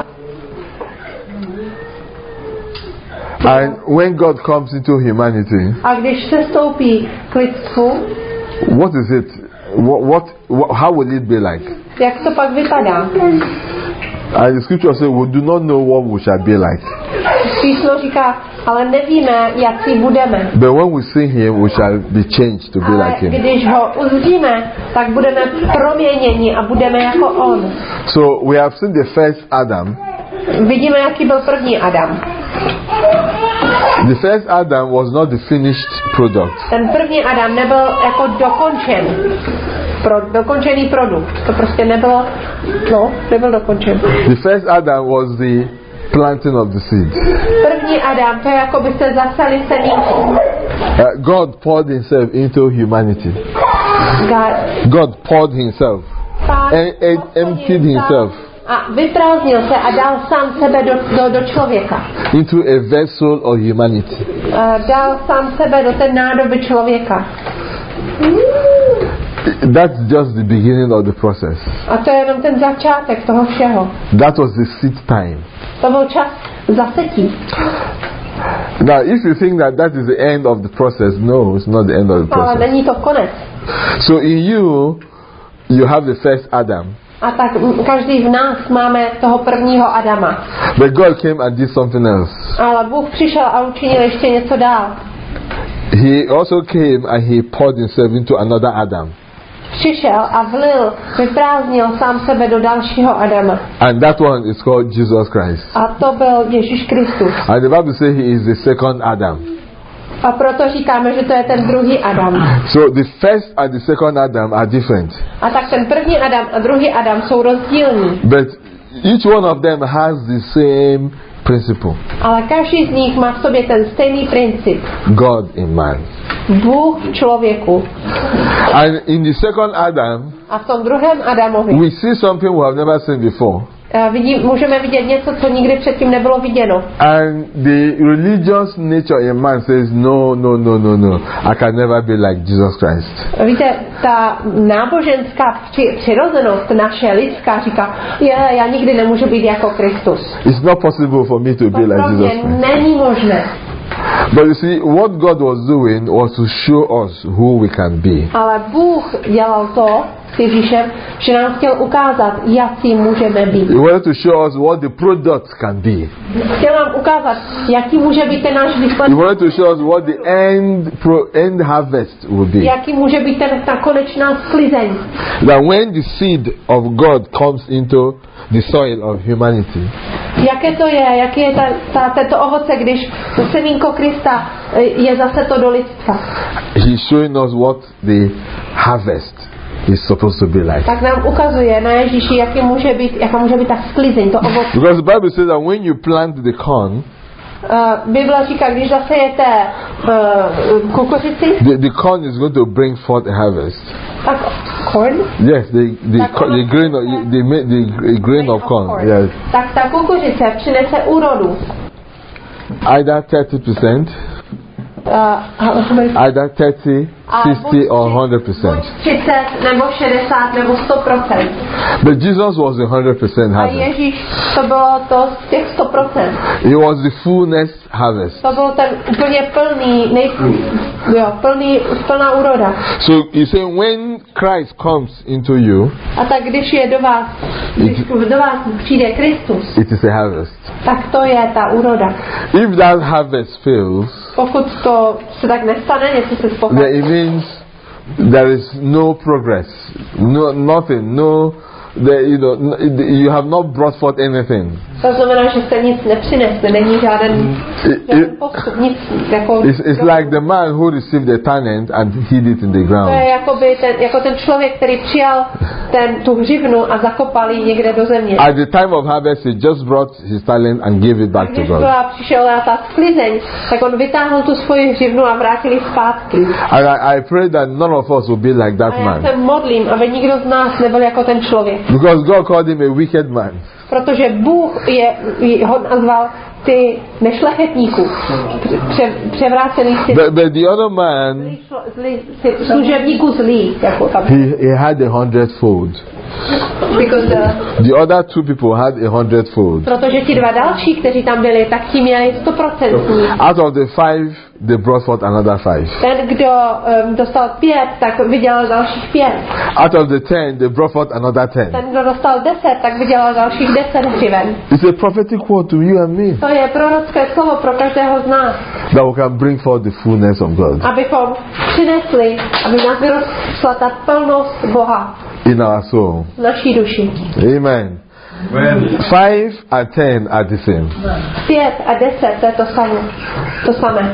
And when God comes into humanity, A když se stoupí k lidstvu, what is it? What, what, what how will it be like? jak to pak vypadá? And the scripture says, we do not know what we shall be like. Písmo říká, ale nevíme, jaký budeme. But when we see him, we shall be changed to be Ale like him. když ho uzdíme, tak budeme proměněni a budeme jako on. So we have seen the first Adam. Vidíme, jaký byl první Adam. The first Adam was not the finished product. Ten první Adam nebyl jako dokončen. Pro, dokončený produkt. To prostě nebylo, no, nebyl dokončen. The first Adam was the planting of the seed. První Adam, to je jako byste zaseli semínko. Uh, God poured himself into humanity. God, God poured himself Pán and, and emptied himself a vyprázdnil se a dal sám sebe do, do, do člověka. into a vessel of humanity. A dal sám sebe do té nádoby člověka. That's just the beginning of the process. A to je jenom ten začátek toho všeho. That was the seed time. To byl čas zasetí. Now, if you think that that is the end of the process, no, it's not the end of the Ale process. není to konec. So in you, you have the first Adam. A tak m- každý v nás máme toho prvního Adama. But God came and did something else. Ale Bůh přišel a učinil ještě něco dál. He also came and he poured himself into another Adam. Přišel a vlil, vyprázdnil sám sebe do dalšího Adama. And that one is called Jesus Christ. A to byl Ježíš Kristus. And the Bible says he is the second Adam. A proto říkáme, že to je ten druhý Adam. So the first and the second Adam are different. A tak ten první Adam a druhý Adam jsou rozdílní. But each one of them has the same principle. Ale každý z nich má v sobě ten stejný princip. God in man. Bůh v člověku. And in the second Adam, A v tom druhém Adamovi we see something we have never seen before. A vidím, můžeme vidět něco, co nikdy předtím nebylo viděno. And the religious nature in man says, no, no, no, no, no, I can never be like Jesus Christ. Víte, ta náboženská při, přirozenost naše lidská říká, je, já nikdy nemůžu být jako Kristus. It's not possible for me to be To like pro Jesus mě Christ. není možné. But you see, what God was doing was to show us who we can be. Ale Bůh dělal to s Ježíšem, že nám chtěl ukázat, jaký můžeme být. He wanted to show us what the product can be. Chtěl nám ukázat, jaký může být ten náš He výsledek, wanted to show us what the end pro, end harvest will be. jaký může být ten, ta konečná sklizeň. That when the seed of God comes into the soil of humanity, Jaké to je, jaký je ta, ta, tento ovoce, když semínko Krista je zase to do lidstva. He's showing us what the harvest is supposed to be like. Tak nám ukazuje na Ježíši, jaký může být, jaká může být ta sklizeň, to ovoce. Because the Bible says that when you plant the corn, Uh, Bible říká, když zasejete uh, kukuřici, the, the corn is going to bring forth a harvest. tak corn? Yes, the the, Tak co- ono the grain of přinese- the, ma- the grain of corn. Yes, Tak ta kukuřice přinese úrodu. either thirty percent, Uh, either thirty, sixty, or hundred percent. buď třicet, nebo šedesát, nebo sto procent. But Jesus was a hundred percent A harvest. Ježíš, to bylo to z těch sto procent. It was the fullness harvest. To byl ten úplně plný, nej, jo, plný, plná úroda. So you say when Christ comes into you, A tak když je do vás, když do vás přijde Kristus, it is a harvest. tak to je ta úroda. If that harvest fails, Pokud to se tak nestane, něco se then spokojí, it means there is no progress, no nothing, no, the, you know, n- you have not brought forth anything. to znamená, že jste nic nepřinesli, není žádný, žádný postup, nic. Jako, It's, it's like the man who received the talent and hid it in the to je ground. jakoby ten, jako ten člověk, který přijal ten, tu hřivnu a zakopal ji někde do země. At the time of harvest, he just brought his talent and gave it back to Když God. byla přišla ta sklizeň, tak on vytáhl tu svoji hřivnu a vrátil ji zpátky. And I, I pray that none of us will be like that A já man. se modlím, aby nikdo z nás nebyl jako ten člověk. Because God called him a wicked man. Protože Bůh je, je, ho nazval ty nešlechetníků, pře, převrácených si, But, but the other man, zlý, si, služebníků zlých, jako tam. he, he had a hundredfold. Because, uh, The other two people had a hundredfold. protože ti dva další, kteří tam byli, tak ti měli stoprocentní. Out of the five, they brought forth another five. Ten, kdo um, dostal pět, tak vydělal dalších pět. Out of the ten, they brought forth another ten. Ten, kdo dostal deset, tak vydělal dalších deset hřiven. It's a prophetic word to you and me To je prorocké slovo pro každého z nás, that we can bring forth the fullness of God abychom přinesli, aby nás vyrostla ta plnost Boha in our soul. v naší duši. Amen. Five and ten are the same. Pět a deset, to je to samé. To samé.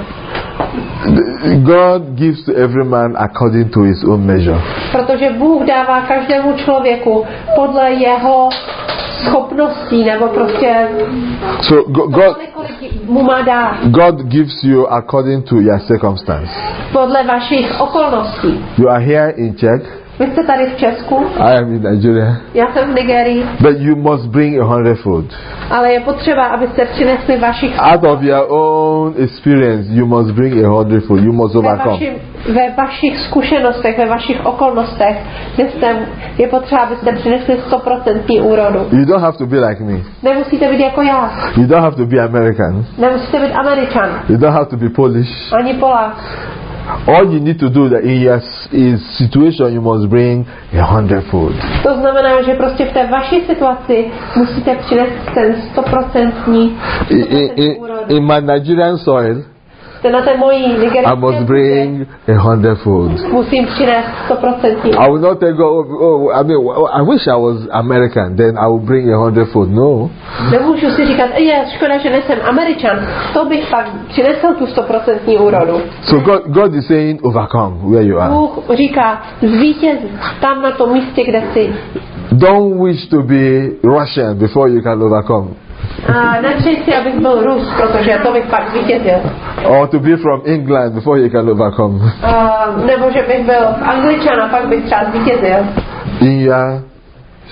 God gives to every man according to his own measure. Protože Bůh dává každému člověku podle jeho schopností, nebo prostě So go- God, podle kolik mu má dát. God gives you according to your circumstance. Podle vašich okolností. You are here in Czech. Vy jste tady v Česku, I am in Nigeria. já jsem v Nigerii, But you must bring a hundredfold. ale je potřeba, abyste přinesli vašich Out of your own experience, you must bring a hundredfold. You must ve, overcome. vašim, ve vašich zkušenostech, ve vašich okolnostech, kde jste, je potřeba, abyste přinesli stoprocentní úrodu. You don't have to be like me. Nemusíte být jako já, You don't have to be American. nemusíte být Američan, You don't have to be Polish. ani Polák. All you need to do that in your s- in situation, you must bring a hundredfold. To znamená, že prostě v té vaší situaci musíte přinést ten stoprocentní In, in, in, úrodu. in my Nigerian soil, Na té mojí I must nigerijské bring a hundredfold. musím přinést stoprocentní. I will not take oh, oh I mean oh, I wish I was American, then I will bring a hundredfold. No. Nemůžu si říkat, je škoda, že nejsem Američan, to bych pak přinesl tu stoprocentní úrodu. So God, God is saying, overcome where you are. Bůh říká, zvítěz tam na tom místě, kde jsi. Don't wish to be Russian before you can overcome, A nepřeji si, abych byl Rus, protože to bych pak zvítězil. or to be from England before you can overcome. A, nebo že bych byl Angličan a pak bych třeba zvítězil. In your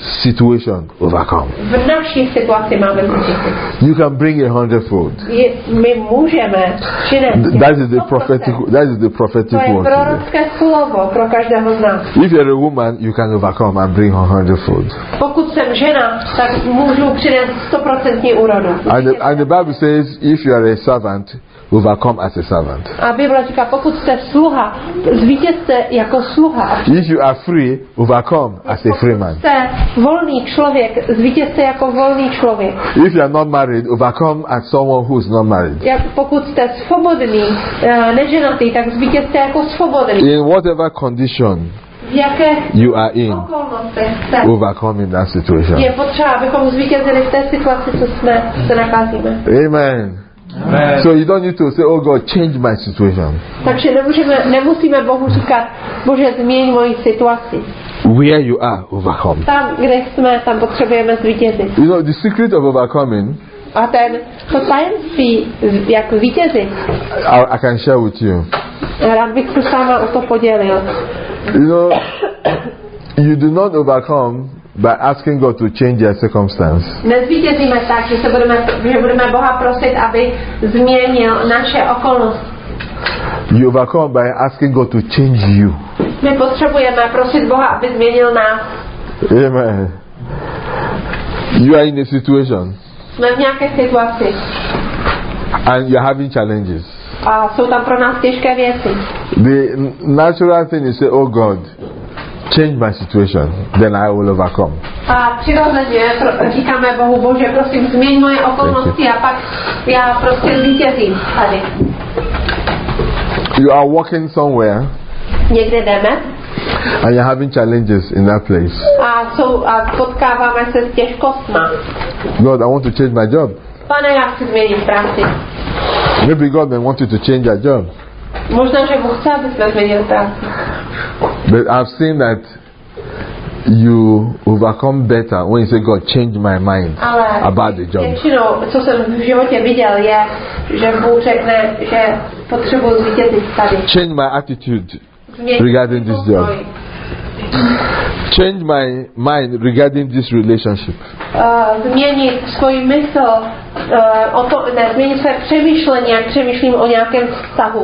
situation overcome. V naší situaci máme zvítězit. You can bring a hundredfold. Je, my můžeme přinést. That is the prophetic. That is the prophetic To je word. prorocké slovo pro každého z nás. If you're a woman, you can overcome and bring a hundredfold. Pokud jsem žena, tak můžu přinést stoprocentní úrodu. And the, and the Bible says, if you are a servant, overcome as a servant. A Bible říká, pokud jste sluha, zvítězte jako sluha. If you are free, overcome as a free man. Jste volný člověk, zvítězte jako volný člověk. If you are not married, overcome as someone who is not married. Jak pokud jste svobodný, neženatý, tak zvítězte jako svobodný. In whatever condition V jaké you are in, okolnostech jste, overcome in that situation. je potřeba, abychom zvítězili v té situaci, co jsme se nacházíme. Amen. Amen. So you don't need to say, oh God, change my situation. Takže nemůžeme, nemusíme Bohu říkat, Bože, změň moji situaci. Where you are, overcome. Tam, kde jsme, tam potřebujeme zvítězit. You know, the secret of overcoming, A ten, to tajemství, jak zvítězit, I, I can share with you. rád bych se s váma o to podělil. You know, you do not overcome by asking God to change your circumstance. Nezvítězíme tak, že, se budeme, že budeme Boha prosit, aby změnil naše okolnosti. You overcome by asking God to change you. My potřebujeme prosit Boha, aby změnil nás. Amen. You are in a situation Jsme v nějaké situaci and you're having challenges. a jsou tam pro nás těžké věci. The natural thing is say, oh God, change my situation, then I will overcome. A přirozeně říkáme Bohu, Bože, prosím, změň moje okolnosti a pak já prostě zvítězím tady. You are walking somewhere Někde jdeme and you're having challenges in that place. a, jsou, a potkáváme se s těžkostma. God, I want to change my job. Pane, já chci změnit práci. Maybe God may want you to change your job. Možná, že Bůh chce, aby jsme změnili práci. But I've seen that you overcome better when you say, God, change my mind Ale about the job. většinou, co jsem v životě viděl, je, že Bůh řekne, že potřebuji zvítězit tady. Change my attitude Změnit regarding this job. Change my mind regarding this relationship. Uh, změnit svůj mysl, uh, o to, ne, změnit své přemýšlení, jak přemýšlím o nějakém vztahu.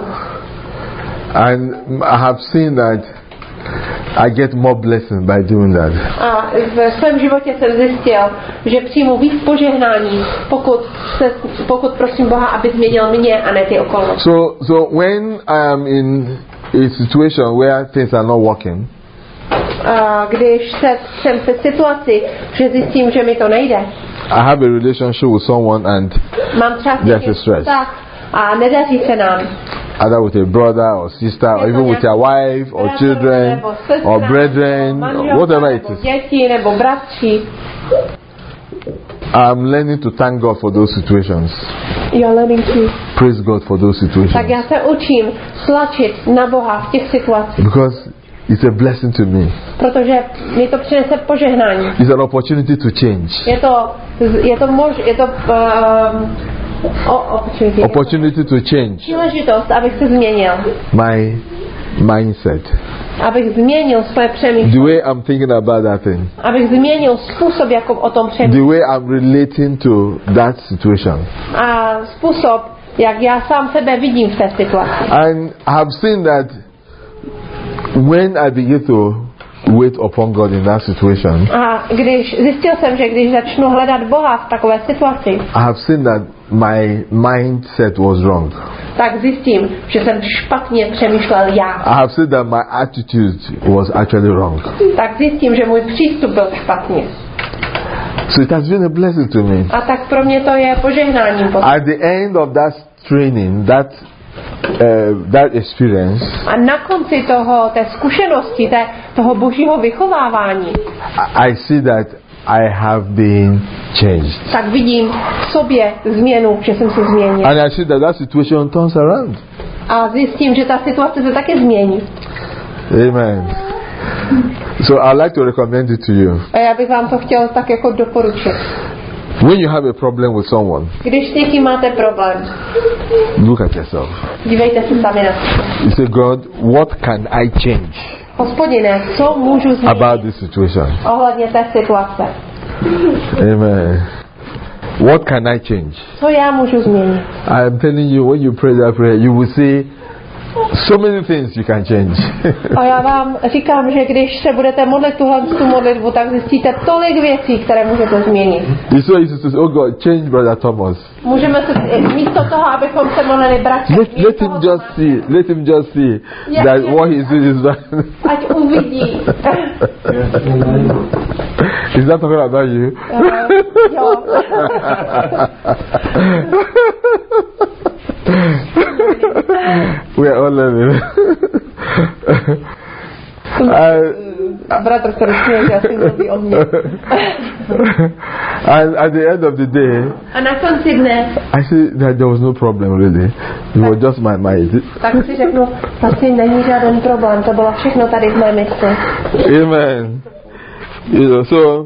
And I have seen that I get more blessing by doing that. A v svém životě jsem zjistil, že přijmu víc požehnání, pokud, se, pokud prosím Boha, aby změnil mě a ne ty okolnosti. So, so when I am in a situation where things are not working, A když se, jsem v situaci, že zjistím, že mi to nejde, I have a relationship with someone and mám třeba there's a stress. vztah a nedaří se nám, either with a brother or sister or even with your wife or children nebo sestra, or brethren nebo or manželka, whatever it nebo is, děti nebo bratři. I'm learning to thank God for those situations. You're learning to. Praise God for those Tak situations. já se učím tlačit na Boha v těch situacích, Because it's a blessing to me. protože mi to přinese požehnání. It's an opportunity to change. Je to, je to mož, je to um, o, opportunity. Opportunity to change Příležitost, abych se změnil. my mindset. Abych změnil své The přemýšlení. way I'm thinking about that thing. Abych změnil způsob, jak o tom The přemýšlím. way I'm relating to that situation. A způsob, jak já sám sebe vidím v té situaci. And I have seen that when I begin to wait upon God in that situation, A když zjistil jsem, že když začnu hledat Boha v takové situaci, I have seen that my mindset was wrong. tak zjistím, že jsem špatně přemýšlel já. I have seen that my attitude was actually wrong. Tak zjistím, že můj přístup byl špatně. So it has been a blessing to me. A tak pro mě to je požehnáním. At the end of that training, that uh, that experience, A na konci toho, té zkušenosti, té, toho božího vychovávání, I, I see that I have been changed. tak vidím v sobě změnu, že jsem se změnil. And I see that that situation turns around. A zjistím, že ta situace se taky změní. Amen. So I'd like to recommend it to you. A já bych vám to chtěl tak jako doporučit. When you have a problem with someone, Když s někým máte problém, look at yourself. dívejte se sami na sebe. You say, God, what can I change Hospodine, co můžu změnit about this situation? ohledně té situace? Amen. What can I change? Co já můžu změnit? I am telling you, when you pray that prayer, you will see so many things you can change. A já vám říkám, že když se budete modlit tuhle tu modlitbu, tak zjistíte tolik věcí, které můžete změnit. You saw it says, oh God, change Brother Thomas. Můžeme se, místo toho, abychom se modlili bratře, Let, let him just see, let him just see that what he's doing is right. ať uvidí. Is that talking about you? Uh, jo. We are all learning. I, Bratr se rozsměje, že asi mluví o mně. And at the end of the day, A na konci dne, I see that there was no problem really. It was just my mind. tak si řeknu, asi není žádný problém, to bylo všechno tady v mé mysli. Amen. You know, so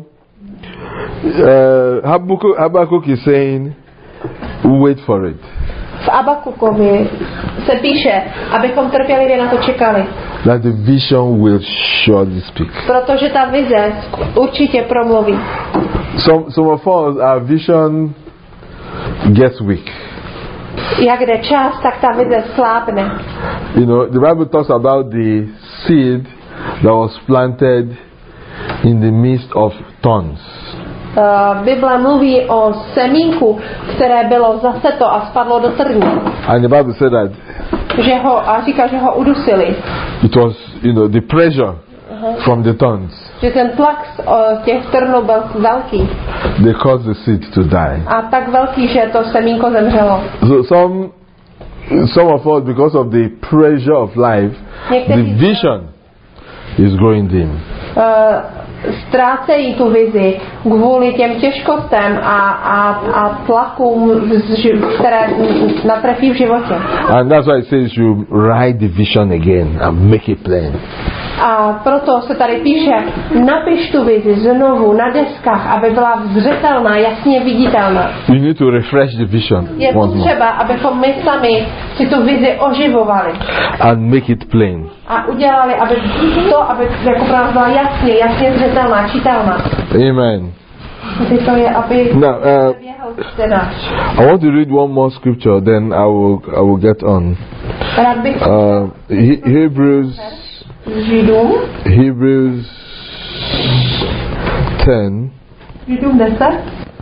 uh, Habakkuk, Habakkuk is saying, wait for it. V Abakukovi se píše, abychom trpělivě na to čekali. That the vision will surely speak. Protože ta vize určitě promluví. Some, some of us, our vision gets weak. Jak jde čas, tak ta vize slábne. You know, the Bible talks about the seed that was planted in the midst of thorns. Uh, Bible mluví o semínku, které bylo zaseto a spadlo do trní. And the Bible said that Že ho, a říká, že ho udusili. it was, you know, the pressure uh-huh. from the thorns. Že ten tlak z o, těch trnů byl velký. They caused the seed to die. A tak velký, že to semínko zemřelo. So some, some of us, because of the pressure of life, the vision is growing dim. Uh, ztrácejí tu vizi kvůli těm těžkostem a, a, a tlakům, které natrefí v životě. And that's why it says you write the vision again and make it plain. A proto se tady píše, napiš tu vizi znovu na deskách, aby byla zřetelná, jasně viditelná. You need to refresh the vision. Je potřeba, abychom my sami si tu vizi oživovali. And make it plain. A udělali, aby to, aby jako pro nás byla jasně, jasně zřetelná, čitelná. Amen. To je, aby Now, uh, I want to read one more scripture, then I will I will get on. Rád bych Uh, He- Hebrews Židům, Hebrews ten. Židům deset.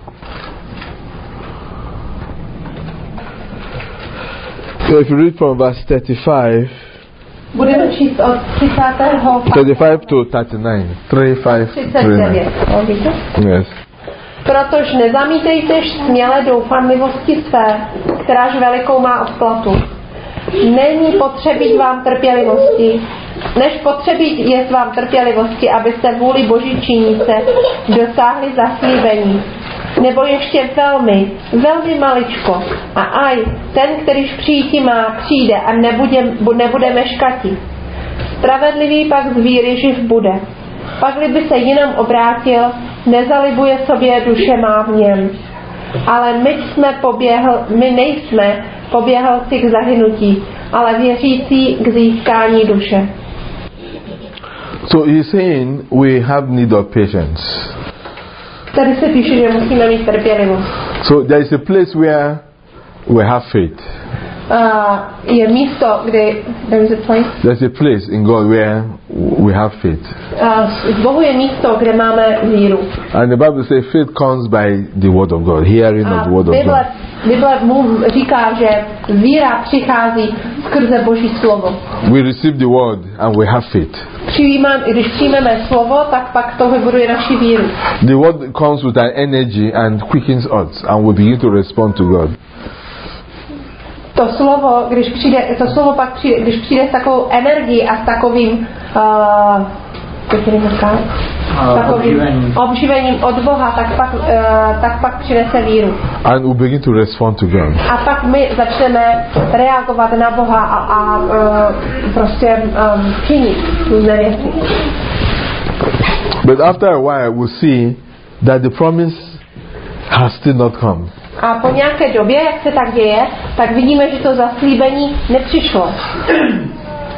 So if you read from verse thirty-five, Budeme číst od třicátého thirty-five to thirty-nine, thirty-five, třicet devět. Vidíte? Yes. Protož nezamítejte směle doufamlivosti své, kteráž velikou má odplatu. Není potřebí vám trpělivosti, než potřebí je vám trpělivosti, abyste vůli Boží činíce dosáhli zaslíbení. Nebo ještě velmi, velmi maličko. A aj, ten, kterýž přijít má, přijde a nebude, nebude meškati. Spravedlivý pak z víry živ bude. Pakli by se jinam obrátil, nezalibuje sobě duše má v něm. Ale my jsme poběhl, my nejsme poběhlci k zahynutí, ale věřící k získání duše. So he's saying we have need of patience. Tady se píše, že musíme mít trpělivost. So there is a place where we have faith. Uh, je místo, kdy there is a place. There's a place in God where we have faith. Uh, v Bohu je místo, kde máme víru. And the Bible says faith comes by the word of God, hearing of the word of Bible, God. Bible mu říká, že víra přichází skrze Boží slovo. We receive the word and we have faith. Přijímám, když přijmeme slovo, tak pak to vybuduje naši víru. The word comes with an energy and quickens us and we begin to respond to God. To slovo, když přijde, to slovo pak přijde, když přijde s takovou energií a s takovým uh, takovým obživením od Boha, tak pak, uh, tak pak přinese víru. And we begin to respond to God. A pak my začneme reagovat na Boha a, a uh, prostě um, činit různé věci. But after a while we'll see that the promise has still not come. A po nějaké době, jak se tak děje, tak vidíme, že to zaslíbení nepřišlo.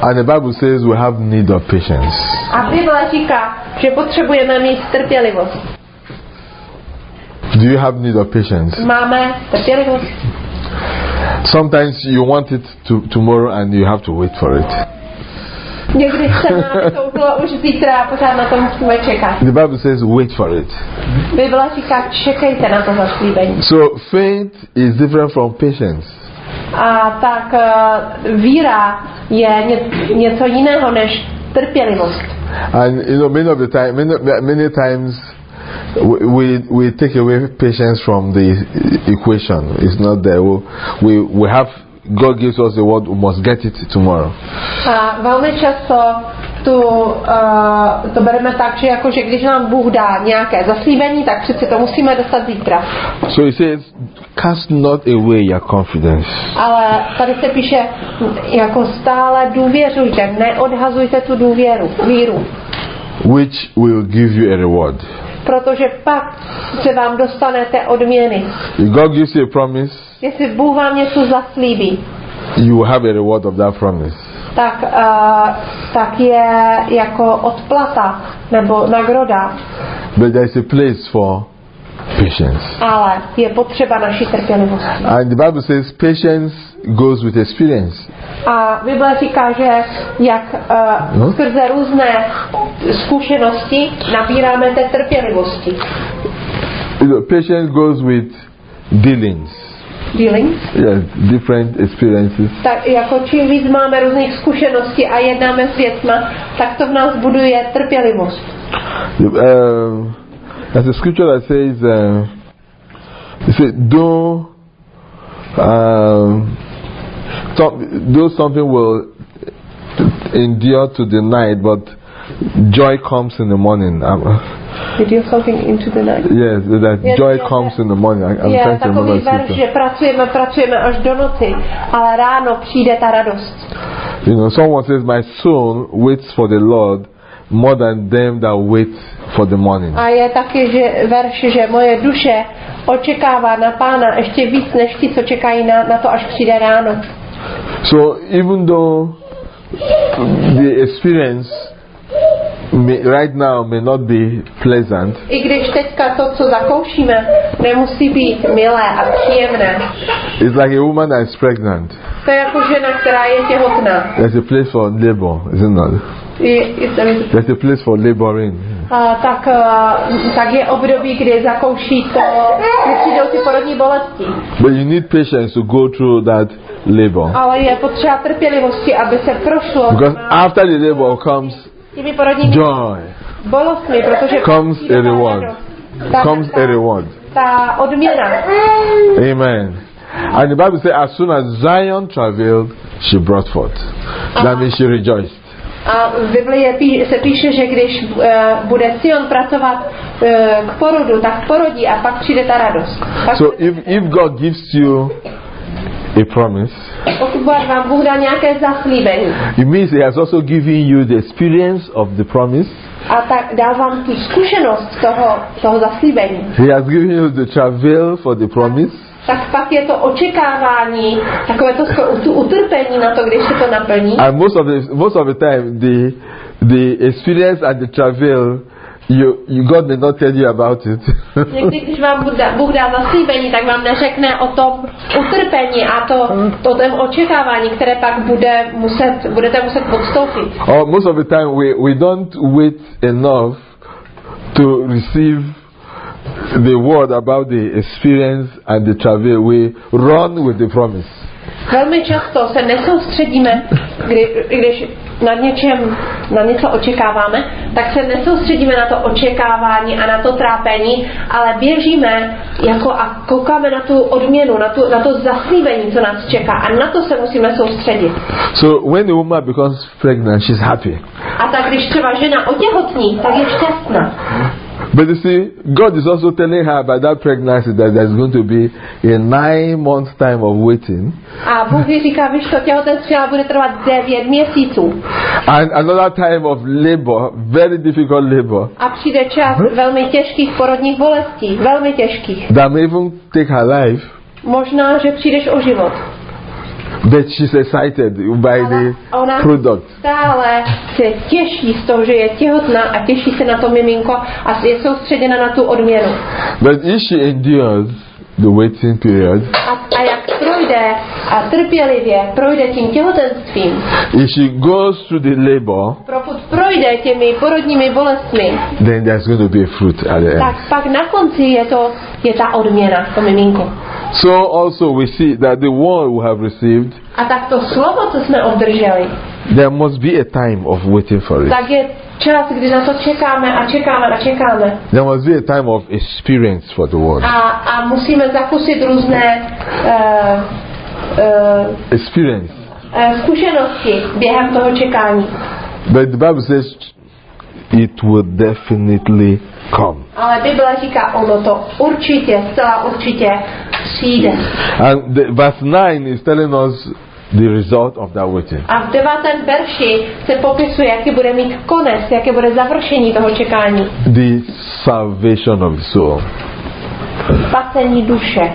And the Bible says we have need of patience. A Bible říká, že potřebujeme mít trpělivost. Do you have need of patience? Máme trpělivost. Sometimes you want it to, tomorrow and you have to wait for it. Někdy se nám to bylo už zítra a pořád na to musíme čekat. The Bible says wait for it. Bible říká, čekejte na to zaslíbení. So faith is different from patience. A tak uh, víra je ně, něco jiného než trpělivost. And you know, many of the time, many, many times we, we we take away patience from the equation. It's not there. We we have God gives us the word. We must get it tomorrow. A velmi často tu, uh, to bereme tak, že jako, že když nám Bůh dá nějaké zaslíbení, tak přeci to musíme dostat zítra. So he says, cast not away your confidence. Ale tady se píše, jako stále důvěřujte, neodhazujte tu důvěru, víru. Which will give you a reward. Protože pak se vám dostanete odměny. If God gives you a promise, jestli Bůh vám něco zaslíbí, you will have a reward of that promise. Tak, uh, tak je jako odplata nebo nagroda. But there is a place for patience. Ale je potřeba naší trpělivosti. And the Bible says patience goes with experience. A Bible říká, že jak uh, no? skrze různé zkušenosti nabíráme té trpělivosti. Patience goes with dealings. Dealings? Yes, different experiences. Tak jako čím víc máme různých zkušeností a jednáme s věcma, tak to v nás buduje trpělivost. Uh, there's a scripture that says, uh, it says, do, um, do something will endure to the night, but joy comes in the morning. Um, You do something into the night. Yes, that yes, joy yes, comes yes. in the morning. I, I'm je trying to takový remember verš, že pracujeme, pracujeme až do noci, ale ráno přijde ta radost. You know, someone says, my soul waits for the Lord more than them that wait for the morning. A je taky že verš, že moje duše očekává na Pána ještě víc než ti, co čekají na, na to, až přijde ráno. So even though the experience may, right now may not be pleasant, I když teďka to, co zakoušíme, nemusí být milé a příjemné. it's like a woman that is pregnant. To je jako žena, která je těhotná. There's a place for labor, isn't it? Je, je to, There's a place for laboring. a, tak, a, tak je období, kdy zakouší to, kdy přijdou ty porodní bolesti. But you need patience to go through that labor. Ale je potřeba trpělivosti, aby se prošlo. Because after the labor comes Těmi porodními joy, bolestmi, protože comes přijde a ta reward. radost. Ta, Comes ta, a reward. ta odměna. Amen. And the Bible says, as soon as Zion travailed, she brought forth. That means she rejoiced. A v Biblii pí, se píše, že když uh, bude Sion pracovat uh, k porodu, tak porodí a pak přijde ta radost. Pak So if, if God gives you a promise, pokud vám Bůh dá nějaké zaslíbení, it means He has also given you the experience of the promise. a tak dá vám tu zkušenost toho, toho zaslíbení. He has given you the travail for the promise. Tak pak je to očekávání, takové to tu utrpení na to, když se to naplní. And most of the most of the time, the the experience and the travail, you you God may not tell you about it. Někdy, když vám Bůh dá zaslíbení, tak vám neřekne o tom utrpení a to, to tom očekávání, které pak bude muset, budete muset podstoupit. Or most of the time, we we don't wait enough to receive the word about the experience and the travail. We run with the promise. Velmi často se nesoustředíme, kdy, když na něčem, na něco očekáváme, tak se nesoustředíme na to očekávání a na to trápení, ale běžíme jako a koukáme na tu odměnu, na, tu, na to zaslíbení, co nás čeká, a na to se musíme soustředit. So when the woman becomes pregnant, she's happy. A tak když třeba žena otěhotní, tak je šťastná. But you see, God is also telling her about that pregnancy that there's going to be a nine months time of waiting. A Bůh jí říká, víš, to těhotenství bude trvat devět měsíců. And another time of labor, very difficult labor. A přijde čas velmi těžkých porodních bolestí, velmi těžkých. That may even take her life. Možná, že přijdeš o život. But she's excited by the product. Stále se těší z toho, že je těhotná a těší se na to miminko a je soustředěna na tu odměnu. But if she endures the waiting period, a, a jak projde a trpělivě projde tím těhotenstvím, if she goes through the labor, pokud projde těmi porodními bolestmi, then there's going to be a fruit at the end. Tak pak na konci je to je ta odměna, to miminko. So also we see that the word we have received, a tak to slovo, co jsme obdrželi, there must be a time of waiting for it. Tak je čas, kdy na to čekáme a čekáme a čekáme. There must be a time of experience for the word. A, a musíme zakusit různé uh, uh, experience. Uh, zkušenosti během toho čekání. But the Bible says it will definitely come. Ale Bible říká, ono to určitě, zcela určitě přijde. And the, verse nine is telling us the result of that waiting. A v devátém verši se popisuje, jaký bude mít konec, jaké bude završení toho čekání. The salvation of the soul. Spasení duše.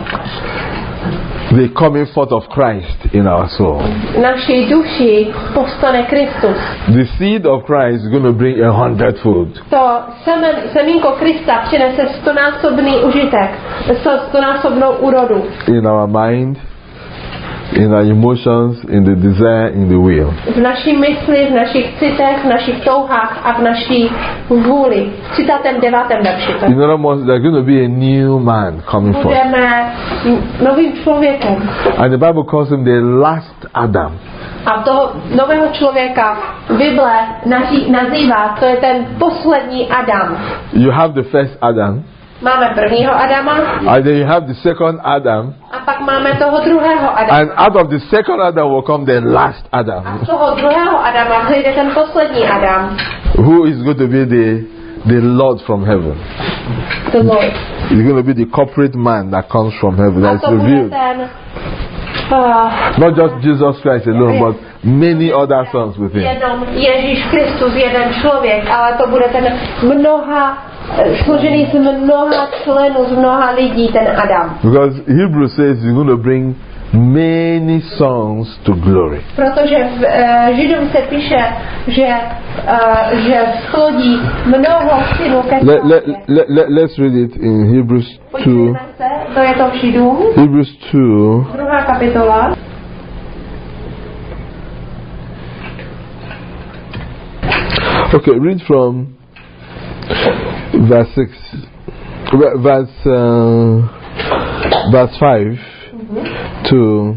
The coming forth of Christ in our soul. Naší duši povstane Kristus. The seed of Christ is going to bring a hundredfold. To semen, semínko Krista přinese stonásobný užitek, stonásobnou úrodu. In our mind, in our emotions, in the desire, in the will. V naší mysli, v našich citech, v našich touhách a v naší vůli. V třicátém devátém verši. In other words, there's going to be a new man coming forth. Budeme novým člověkem. And the Bible calls him the last Adam. A toho nového člověka Bible nazý, nazývá, to je ten poslední Adam. You have the first Adam. Máme prvního Adama. And then you have the second Adam. A pak máme toho druhého Adama. And out of the second Adam will come the last Adam. A z toho druhého Adama vzejde ten poslední Adam. Who is going to be the the Lord from heaven? The Lord. He's going to be the corporate man that comes from heaven. A That's to bude revealed. ten Uh, Not just Jesus Christ alone, but many other sons with him. Jenom Ježíš Kristus, jeden člověk, ale to bude ten mnoha, složený z mnoha členů, z mnoha lidí, ten Adam. Because Hebrew says he's going to bring many sons to glory. Protože v uh, Židům se píše, že, uh, že splodí mnoho synů ke Let, let, slávě. let, let, let's read it in Hebrews two. Podívejme se, to je to v Židům, Hebrews two. druhá kapitola. Okay, read from verse six, verse uh, verse five to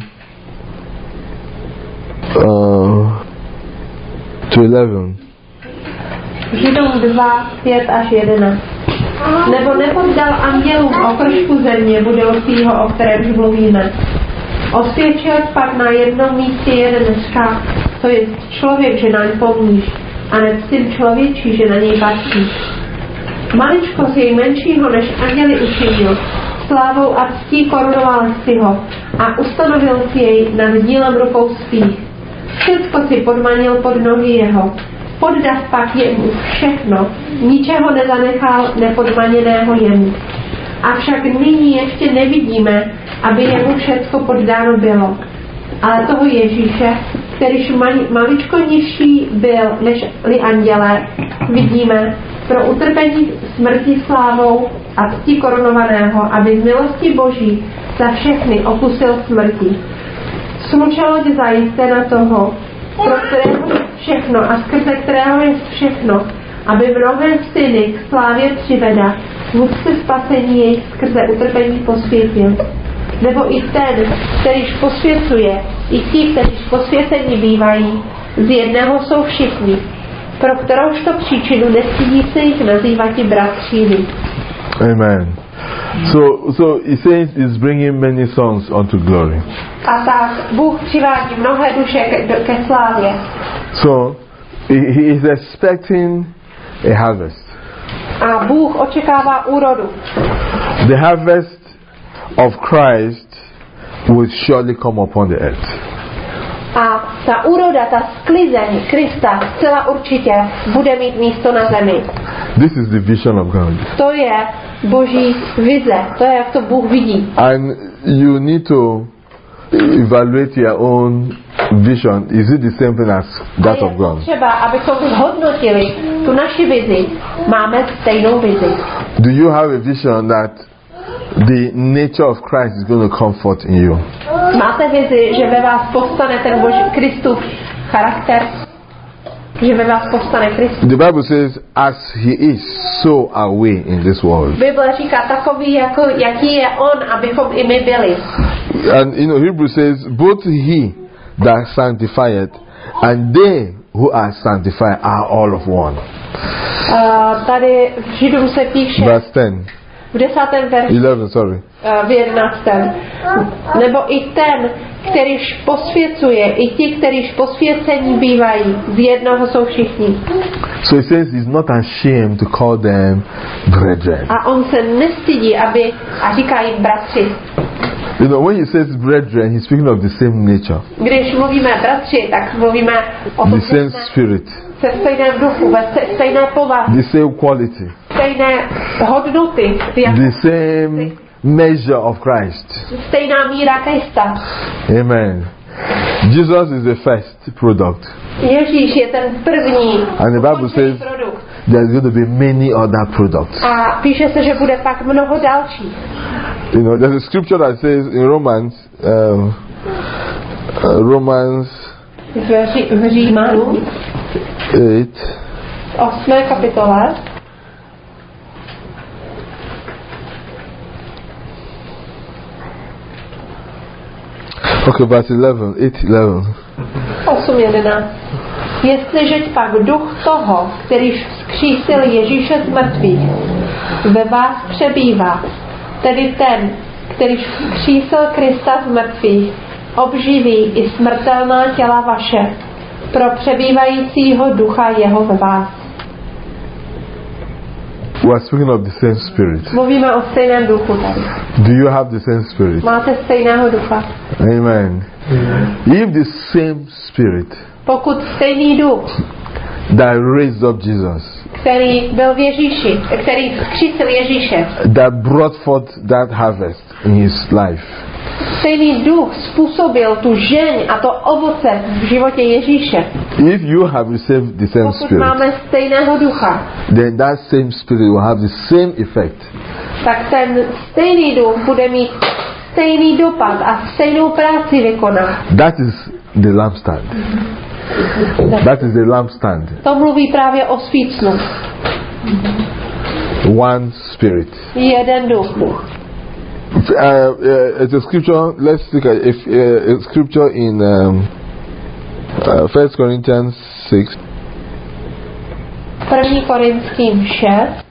uh, to eleven. Židům dva, pět až jedenáct. Nebo nepoddal andělům okršku země budoucího, o kterémž mluvíme. Osvědčil pak na jednom místě jeden říká, to je člověk, že na ně pomníš, a ne syn člověčí, že na něj patří. Maličkost jej menšího než anděli učinil, slávou a ctí korunoval si ho a ustanovil si jej nad dílem rukou svých. Všecko si podmanil pod nohy jeho. Poddat pak jemu všechno, ničeho nezanechal nepodmaněného jemu. Avšak nyní ještě nevidíme, aby jemu všecko poddáno bylo. Ale toho Ježíše, kterýž maličko nižší byl než li anděle, vidíme pro utrpení smrti slávou a cti korunovaného, aby z milosti Boží za všechny okusil smrti. Slučalo tě zajisté na toho, pro kterého je všechno a skrze kterého je všechno, aby mnohé syny k slávě přiveda, vůdce spasení jejich skrze utrpení posvětil. Nebo i ten, kterýž posvěcuje, i ti, kterýž posvěcení bývají, z jedného jsou všichni, pro kterouž to příčinu nestydí se jich nazývat i bratříny. Amen. So, so he says he's bringing many sons unto glory. A tak Bůh přivádí mnohé duše ke, ke slávě. So he, he is expecting a harvest. A Bůh očekává úrodu. The harvest of Christ will surely come upon the earth. A ta úroda, ta sklizeň Krista zcela určitě bude mít místo na zemi. This is the vision of God. To je Boží vize, to je, jak to Bůh vidí. And you need to evaluate your own vision. Is it the same thing as that of God? Třeba, abychom zhodnotili tu naši vizi, máme stejnou vizi. Do you have a vision that the nature of Christ is going to comfort in you? Máte vizi, že ve vás povstane ten Boží Kristův charakter? Že ve vás povstane Kristus? The Bible says, as he is, so are we in this world. Bible říká takový, jako, jaký je on, abychom i my byli. And you know, Hebrew says, both he that sanctifieth and they who are sanctified are all of one. Uh, tady v Židům se píše Verse ten. v desátém verši, eleven, sorry. Uh, v jedenáctém. Nebo i ten, kterýž posvěcuje, i ti, kterýž posvěcení bývají, z jednoho jsou všichni. So he says he's not ashamed to call them brethren. A on se nestydí, aby, a říká jim bratři. You know, when he says brethren, he's speaking of the same nature. Když mluvíme bratři, tak mluvíme o The tom same spirit. se stejném duchu, ve stejné povaze, The same quality. stejné hodnoty, The same measure of Christ. stejná míra Krista. Amen. Jesus is the first product. Ježíš je ten první And the Bible says produkt. there's going to be many other products. A píše se, že bude pak mnoho dalších. You know, there's a scripture that says in Romans, um, uh, Romans V, Ří, v Římanu eight, osmé kapitole okay, verse eleven, eight, eleven. osm jedenáct. Jestliže pak duch toho, kterýž vzkřísil Ježíše z mrtvých, ve vás přebývá, tedy ten, kterýž vzkřísil Krista z mrtvých, obživí i smrtelná těla vaše, pro přebývajícího ducha jeho ve vás. We are speaking of the same spirit. Mluvíme o stejném duchu tady. Do you have the same spirit? Máte stejného ducha. Amen. If the same spirit Pokud stejný duch, that raised up Jesus, který byl v Ježíši, který vzkřísil Ježíše, that brought forth that harvest in his life, stejný duch způsobil tu žeň a to ovoce v životě Ježíše. if you have received the same Pokud spirit, máme stejného ducha, then that same spirit will have the same effect. tak ten stejný duch bude mít stejný dopad a stejnou práci vykoná. That is the lampstand. That is the lampstand. To mluví právě o svícnu. One spirit. Jeden duch. Uh, uh, it's a scripture. Let's look at if, uh, a scripture in um, uh, First Corinthians six. První Korinským šest.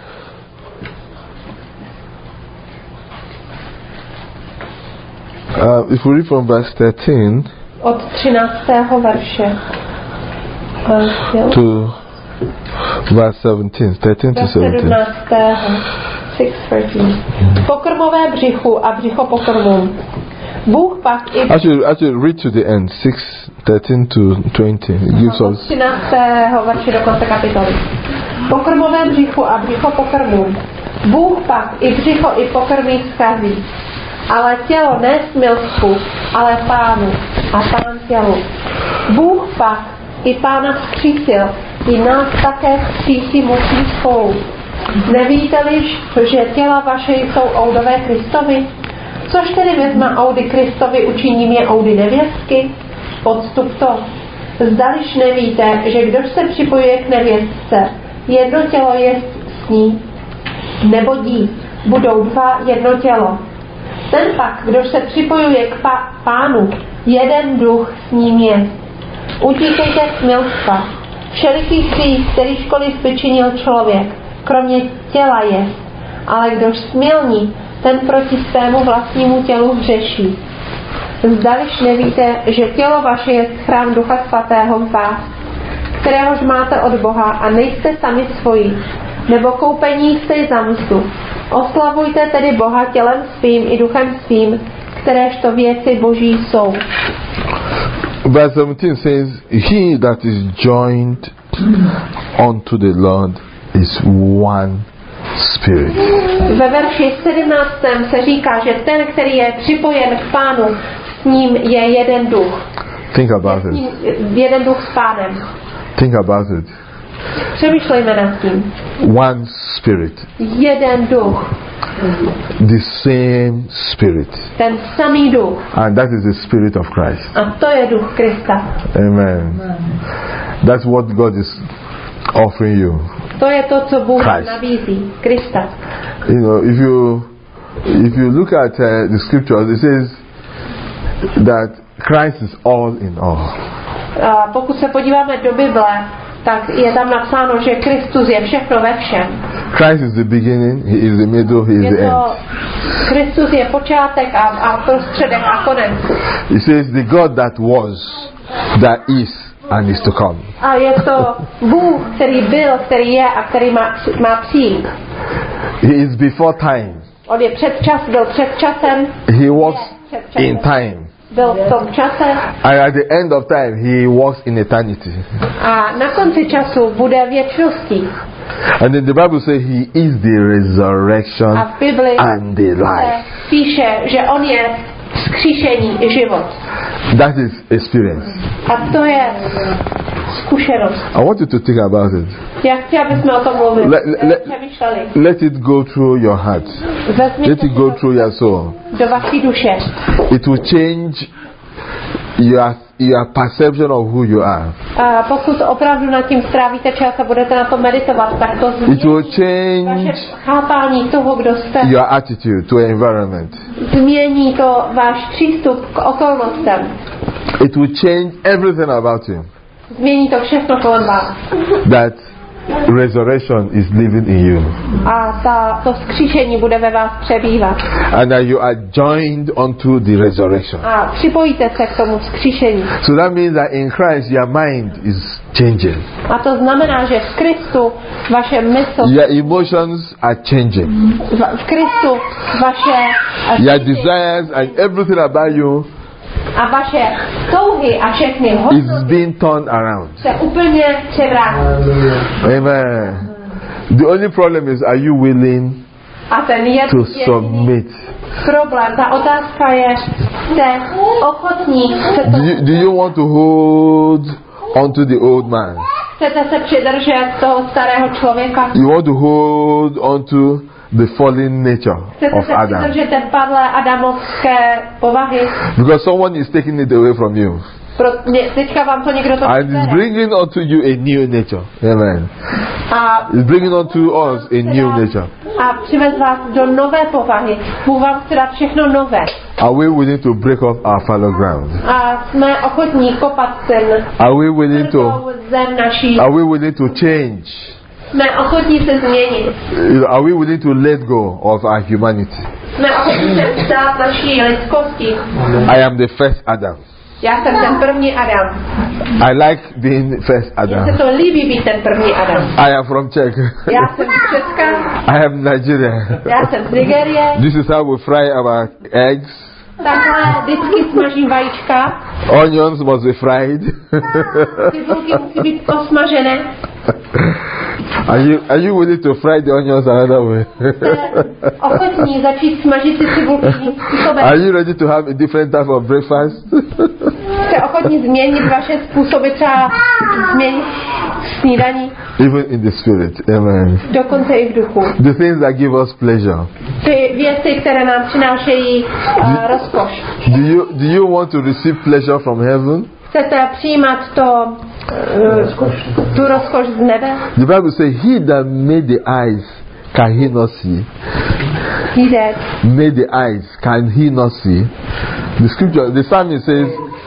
Uh, if we read from verse thirteen Od třináctého verše. Uh, to verse seventeen, thirteen to do seventeen. sedmnáctého. six thirteen. Pokrmové břichu a břicho pokrmům. Bůh pak i Actually, actually, read to the end, six, thirteen to twenty. It gives od us. třináctého verše do konce kapitoly. Pokrmové břichu a břicho pokrmům. Bůh pak i břicho i pokrmí schází. Ale tělo ne smilstvu, ale Pánu a Pán tělu. Bůh pak i Pána vzkřísil, i nás také vzkřísí mocí spolu. Nevíte-liž, že těla vaše jsou oudové Kristovi? Což tedy vezme oudy Kristovi, učiním je oudy nevěstky? Odstup to. Zdališ nevíte, že kdož se připojuje k nevěstce, jedno tělo je s ní, nebo dí, budou dva jedno tělo. Ten pak, kdož se připojuje k pá- Pánu, jeden duch s ním je. Utíkejte smilstva. Všelikých svých, kterýžkoliv vyčinil člověk, kromě těla je. Ale kdož smilní, ten proti svému vlastnímu tělu hřeší. Zdališ nevíte, že tělo vaše je chrám Ducha Svatého v vás, kteréhož máte od Boha a nejste sami svoji, nebo koupení jste za mzdu. Oslavujte tedy Boha tělem svým i duchem svým, kteréžto věci Boží jsou. Verse seventeen says, he that is joined unto the Lord is one spirit. Ve verši sedmnáctém se říká, že ten, který je připojen k Pánu, s ním je jeden duch. Think about S ním it. jeden duch s Pánem. Think about it. Přemýšlejme nad tím. One spirit. Jeden duch. The same spirit. Ten samý duch. And that is the spirit of Christ. A to je duch Krista. Amen. That's what God is offering you. To je to, co Bůh Christ. nabízí. Krista. You know, if you if you look at uh, the scriptures, it says that Christ is all in all. A pokud se podíváme do Bible, tak je tam napsáno, že Kristus je všechno ve všem. Christ is the beginning, he is the middle, he is Je the to, end. Kristus je počátek a, a prostředek a konec. It says the God that was, that is, and is to come. A je to Bůh, který byl, který je a který má, má přijít. He is before time. On je před čas, byl před časem, He walks je před časem. in time. Byl v tom čase And at the end of time, he walks in eternity. a na konci času bude věčností. And then the Bible says he is the resurrection A v Bibli and the se life. píše, že on je vzkříšení i život. That is experience. A to je zkušenost. I want you to think about it. Já chci, aby jsme o tom mluvili. Let- let- Přemýšleli. Let it go through your heart. Vezměte Let it si go to through your soul. do vaší duše. It will change your your perception of who you are. A pokud opravdu nad tím strávíte čas a budete na to meditovat, tak to It will změní change vaše chápání toho, kdo jste. your attitude to environment. Změní to váš přístup k okolnostem. It will change everything about you. Změní to všechno kolem vás. That resurrection is living in you. A ta, to vzkříšení bude ve vás přebývat. And that you are joined unto the resurrection. A připojíte se k tomu vzkříšení. So that means that in Christ your mind is changing. A to znamená, že v Kristu vaše mysl, Your emotions are changing. v- v Kristu vaše Your desires and everything about you a vaše touhy a všechny is hodnoty being turned around. se úplně převrátí. Amen. The only problem is, are you willing A ten je to jediný submit? problém. Ta otázka je, jste ochotní se Do to, you, do you want to hold onto the old man? chcete se přidržet toho starého člověka? You want to hold onto the fallen nature Chcete of se Adam? přidržet té padlé adamovské povahy? Because someone is taking it away from you. Pro, mě, teďka vám to někdo to And is přibere. bringing onto you a new nature. Amen. A It's bringing onto us a new nature. a přivez vás do nové povahy. Bůh vám chce dát všechno nové. Are we willing to break off our fallow ground? A jsme ochotní kopat ten Are we willing to tvrdou zem naší. Are we willing to change? Jsme ochotní se změnit. Are we willing to let go of our humanity? Jsme ochotní se vzdát naší lidskosti. I am the first Adam. Já jsem ten první Adam. I like being first Mně se Adam. to líbí být ten první Adam. I am from Czech. Já jsem z Česka, I am Nigerian. já jsem z Nigérie. This is how we fry our eggs. Takhle vždycky smažím vajíčka. Onions must be fried. Cibulky musí být posmažené. Are you are you willing to fry the onions another way? Jste ochotní začít smažit si cibulky jiným způsobem. Are you ready to have a different type of breakfast? Jste ochotní změnit vaše způsoby, třeba změnit snídaní, Even in the spirit. Amen. dokonce i v duchu. The things that give us pleasure. Ty věci, které nám přinášejí uh, rozkoš. Do you do you want to receive pleasure from heaven? Chcete přijímat to, uh, tu rozkoš z nebe? The Bible says, "He that made the eyes, can he not see? Jde. Made the eyes, can he not see?" The scripture, the psalmist says,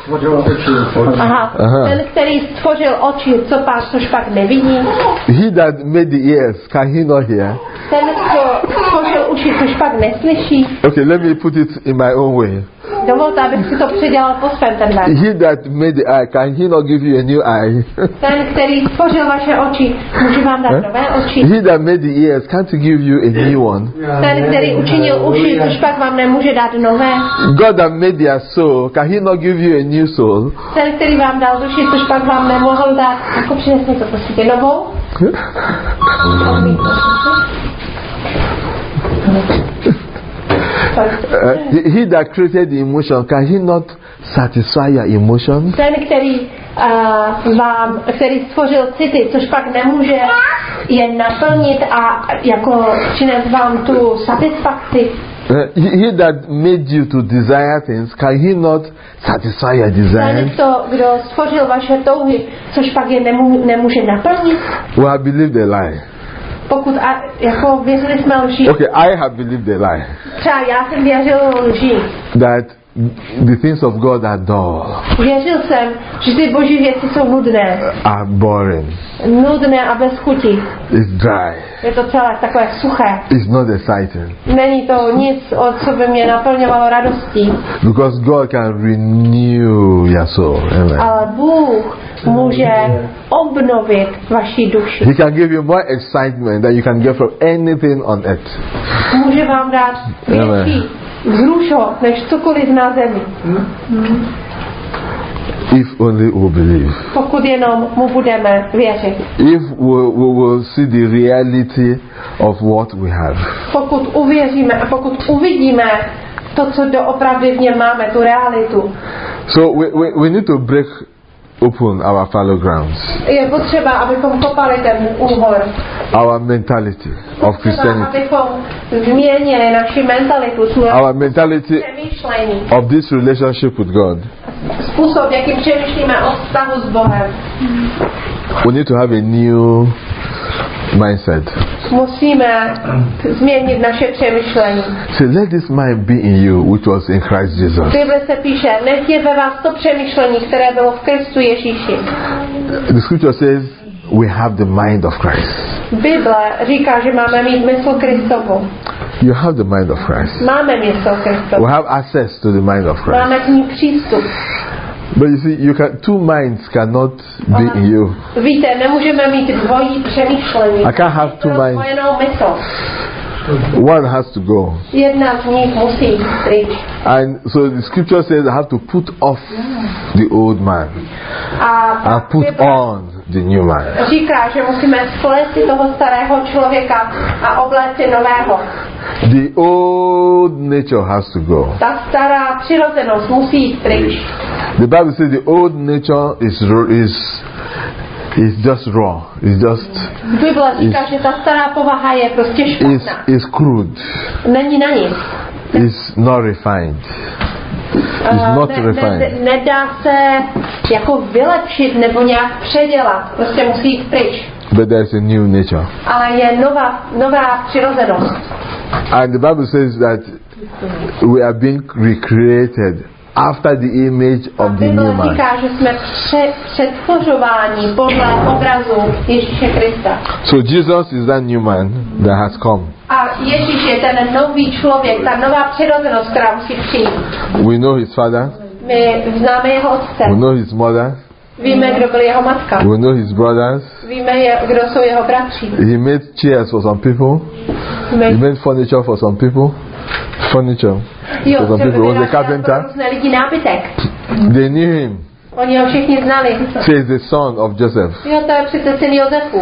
Aha. Aha. Ten, který stvořil oči, co pak, což pak nevidí. "He that made the ears, can he not hear?" Ten, co stvořil uši, což pak neslyší. Okay, let me put it in my own way. Dovolte, abych si to předělal po svém ten verš. He that made the eye, can he not give you a new eye? Ten, který stvořil vaše oči, může vám dát nové oči. He that made the ears, can't he give you a new one? Ten, který učinil uši, což pak vám nemůže dát nové. God that made their soul, can he not give you a new soul? Ten, který vám dal duši, což pak vám nemohl dát. Jako přines mi to prostě novou. Uh, he that created the emotion, can he not satisfy your emotions? Ten, který uh, vám, který stvořil city, což pak nemůže je naplnit a jako přinést vám tu satisfakci. Uh, he, he that made you to desire things, can he not satisfy your desires? Ten, to, kdo stvořil vaše touhy, což pak je nemů, nemůže naplnit. We have believed a lie. Pokud a, jako věřili jsme lži. Okay, I have believed a lie. Třeba já jsem věřil lži. That the things of God are dull. Věřil jsem, že ty boží věci jsou nudné. Are boring. Nudné a bez chuti. It's dry. Je to celé takové suché. It's not exciting. Není to nic, o co by mě naplňovalo radostí. Because God can renew your soul. Amen. Ale Bůh může obnovit vaši duši. He can give you more excitement than you can get from anything on earth. Může vám dát větší vzrušo než cokoliv na zemi. Hmm. If only we believe. Pokud jenom mu budeme věřit. If we, we will see the reality of what we have. Pokud uvěříme a pokud uvidíme to, co doopravdy v něm máme, tu realitu. So we, we, we need to break open our fallow grounds. Je potřeba, abychom kopali ten úhor. Our mentality of Christianity. Abychom změnili naši mentalitu, our mentality of this relationship with God. Způsob, jakým přemýšlíme o vztahu s Bohem. We need to have a new mindset. Musíme změnit naše přemýšlení. So let this mind be in you, which was in Christ Jesus. Bible se píše, nech je ve vás to přemýšlení, které bylo v Kristu Ježíši. The scripture says we have the mind of Christ. Bible říká, že máme mít mysl Kristovu. You have the mind of Christ. Máme mysl Kristovu. We have access to the mind of Christ. Máme k ní přístup. But you see, you can, two minds cannot be in you. Víte, nemůžeme mít dvojí přemýšlení. I can't have two minds. Mysl. One has to go. Jedna z nich musí pryč. And so the scripture says I have to put off the old man and put on the new man. Říká, že musíme splést toho starého člověka a obléci nového. The old nature has to go. Ta stará přirozenost musí jít pryč. The Bible says the old nature is is is just raw. It's just. Bible říká, že ta stará povaha je prostě špatná. Is is crude. Není na nic. Is not refined. Is not ne, refined. Ne, nedá se jako vylepšit nebo nějak předělat. Prostě musí jít pryč. But there is a new nature. Ale je nová nová přirozenost. And the Bible says that we are being recreated after the image of the new man. Říká, že jsme přetvořováni podle obrazu Ježíše Krista. So Jesus is that new man that has come. A Ježíš je ten nový člověk, ta nová přirozenost, která musí přijít. We know his father. My známe jeho otce. We know his mother. Víme, kdo byl jeho matka. We know his brothers. Víme, kdo jsou jeho bratři. He made chairs for some people. My... He made furniture for some people. Furniture. Jo, for some people. He was a carpenter. Lidi nábytek. They knew him. Oni ho všichni znali. He is the son of Joseph. Jo, to je přece syn Josefu.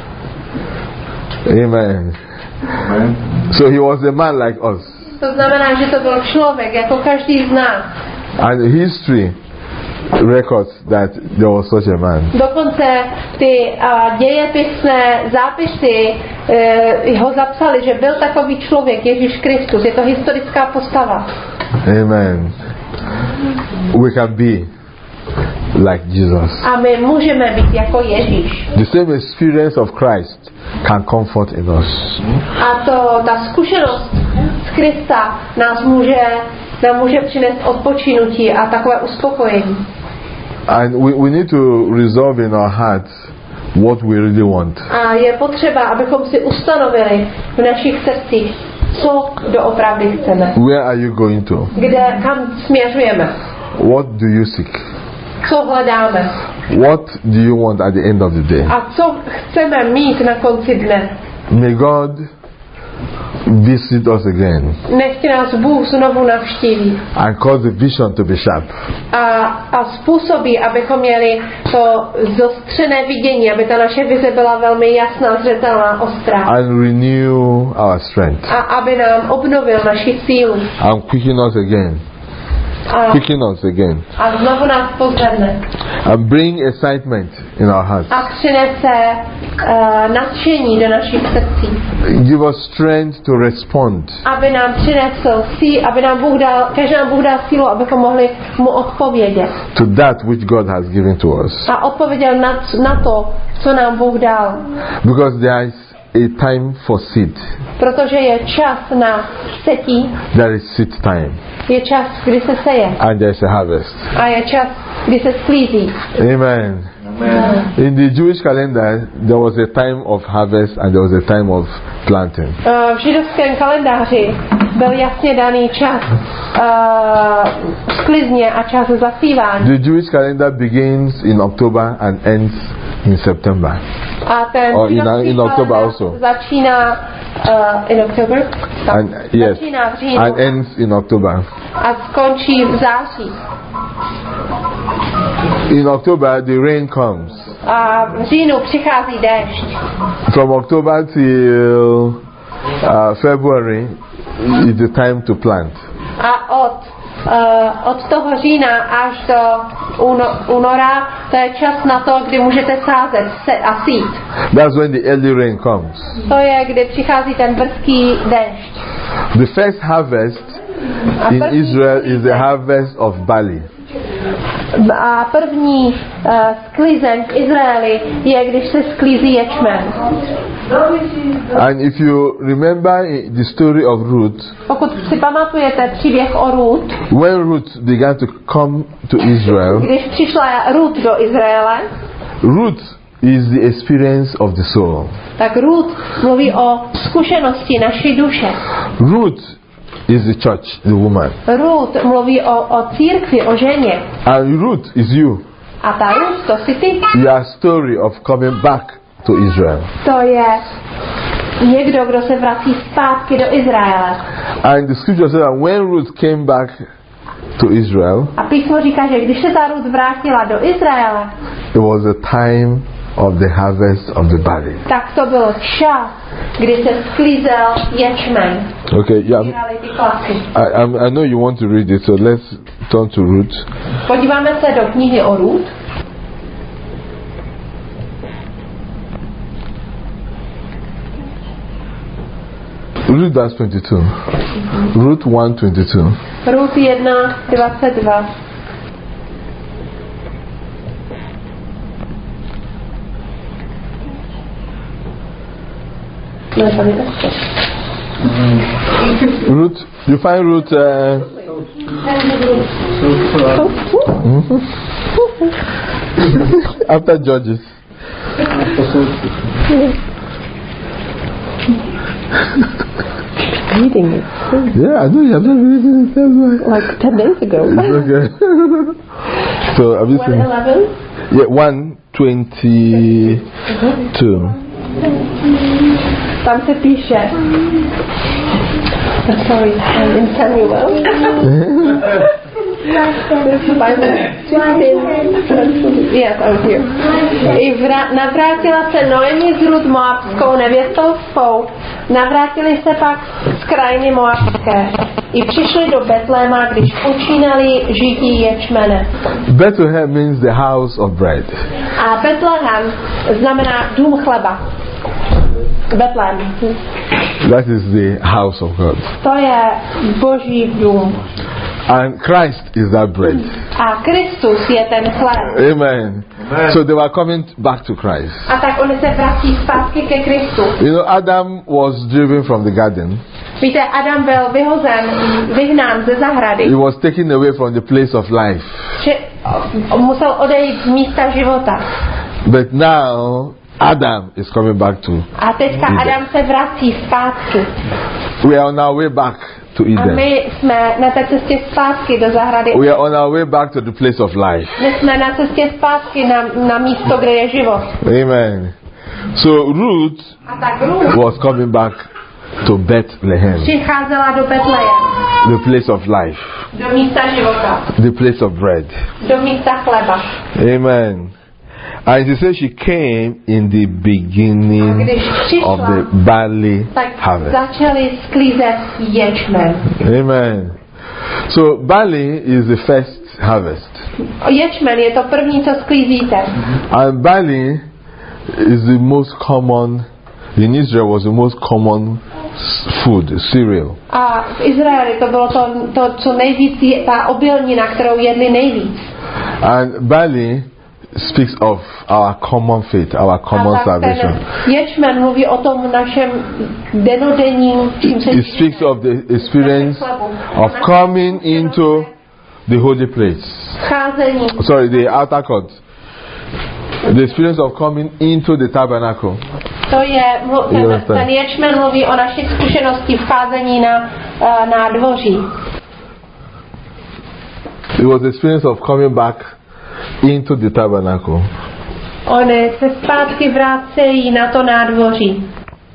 Amen. Amen. So he was a man like us. To znamená, že to byl člověk, jako každý z nás. And history records that there was such a man. Dokonce ty uh, dějepisné zápisy uh, ho zapsali, že byl takový člověk, Ježíš Kristus. Je to historická postava. Amen. We can be like Jesus. A my můžeme být jako Ježíš. The same experience of Christ can comfort in us. A to, ta zkušenost z Krista nás může, nám může přinést odpočinutí a takové uspokojení. And we, we need to resolve in our hearts what we really want. A je potřeba, abychom si ustanovili v našich srdcích, co doopravdy chceme. Where are you going to? Kde, kam směřujeme? What do you seek? Co hledáme? What do you want at the end of the day? A co chceme mít na konci dne? May God visit us again Nechť nás Bůh znovu navštíví. and cause the vision to be sharp. A, a způsobí, abychom měli to zostřené vidění, aby ta naše vize byla velmi jasná, zřetelná, ostrá. And renew our strength. A aby nám obnovil naši sílu. And quicken us again. A, Quicken us again. a znovu nás pozvedne. And bring excitement in our hearts. A přinese uh, nadšení do našich srdcí. Give us strength to respond. Aby nám přinesl sí, aby nám Bůh dal, každý nám Bůh dal sílu, abychom mohli mu odpovědět. To that which God has given to us. A odpověděl na, na to, co nám Bůh dal. Because there is a time for seed. Protože je čas na setí, There is seed time. je čas, kdy se seje. And there is a harvest. A je čas, kdy se sklízí. Amen. Amen. In the Jewish calendar, there was a time of harvest and there was a time of planting. V židovském kalendáři byl jasně daný čas uh, sklizně a čas zasívání. The Jewish calendar begins in October and ends in September. A ten Or in, in October also. začíná uh, in October? And yes, začíná v říjnu and ends in October. a skončí v září. In October, the rain comes. A v říjnu přichází déšť. From October till uh, February is the time to plant. A od, uh, od toho října až do uno, února to je čas na to, kdy můžete sázet se, a sít. That's when the early rain comes. To je, kdy přichází ten brzký déšť. The first harvest in Israel is the harvest of barley. A první uh, sklizeň v Izraeli je, když se sklízí ječmen. And if you remember the story of Ruth, Pokud si pamatujete příběh o Ruth, when Ruth began to come to Israel, když přišla Ruth do Izraele, Ruth is the experience of the soul. tak Ruth mluví o zkušenosti naší duše. Ruth is the church, the woman. Ruth mluví o, o církvi, o ženě. And Ruth is you. A ta Ruth, to jsi ty. Your story of coming back to Israel. To je někdo, kdo se vrací zpátky do Izraele. And the scripture says that when Ruth came back to Israel, A písmo říká, že když se ta Ruth vrátila do Izraele, it was the time of the harvest of the barley. tak to byl čas, kdy se sklízel ječmen. Okay, yeah, Sbírali ty klasy. I, I, I know you want to read it, so let's turn to Ruth. Podíváme se do knihy o Ruth. Ruth verse twenty-two. Ruth one twenty-two. Ruth jedna dvacet dva. No, tam je to. Ruth, you find Ruth uh, after Judges. Reading it Yeah, I know you have not reading it. That's why. like ten days ago. Okay. So have you one seen? eleven. Yeah, one twenty-two. Tam se píše. Sorry, I'm in Samuel. Yes, I'm here. I vra- navrátila se Noemi s Ruth Moabskou nevěstou svou. Navrátili se pak z krajiny Moabské. I přišli do Betléma, když počínali žití ječmene. Bethlehem means the house of bread. A Betlehem znamená dům chleba. Betlém. That is the house of God. To je Boží dům. And Christ is that bread. A Kristus je ten chleb. Amen. Amen. So they were coming back to Christ. A tak oni se vrací zpátky ke Kristu. You know, Adam was driven from the garden. Víte, Adam byl vyhozen, vyhnán ze zahrady. He was taken away from the place of life. Že musel odejít z místa života. But now Adam is coming back to A teďka Eden. Adam se vrací zpátky. We are on our way back to A Eden. my jsme na té cestě zpátky do zahrady. We are on our way back to the place of life. My jsme na cestě zpátky na, na místo, kde je život. Amen. So Ruth A tak Ruth was coming back to Bethlehem, přicházela do Betlejem, the place of life, do místa života, the place of bread. do místa chleba. Amen. And it says she came in the A beginning když of přišla, the barley tak harvest. začali sklízet ječmen. Amen. So barley is the first harvest. Ječmen je to první, co sklízíte. And barley is the most common, in Israel was the most common s- food, cereal. A v Izraeli to bylo to, to co nejvíc, je, ta obilnina, kterou jedli nejvíc. And barley speaks of our common faith, our common A tak salvation. ten ječmen mluví o tom našem denodenním, čím se It speaks of the experience of coming into the holy place. scházení. Sorry, the outer court. The experience of coming into the tabernacle. To je, mlu- You ten, understand? ten ječmen mluví o našich zkušenosti vcházení na uh, nádvoří. It was the experience of coming back into the tabernacle. Oni se zpátky vracejí na to nádvoří.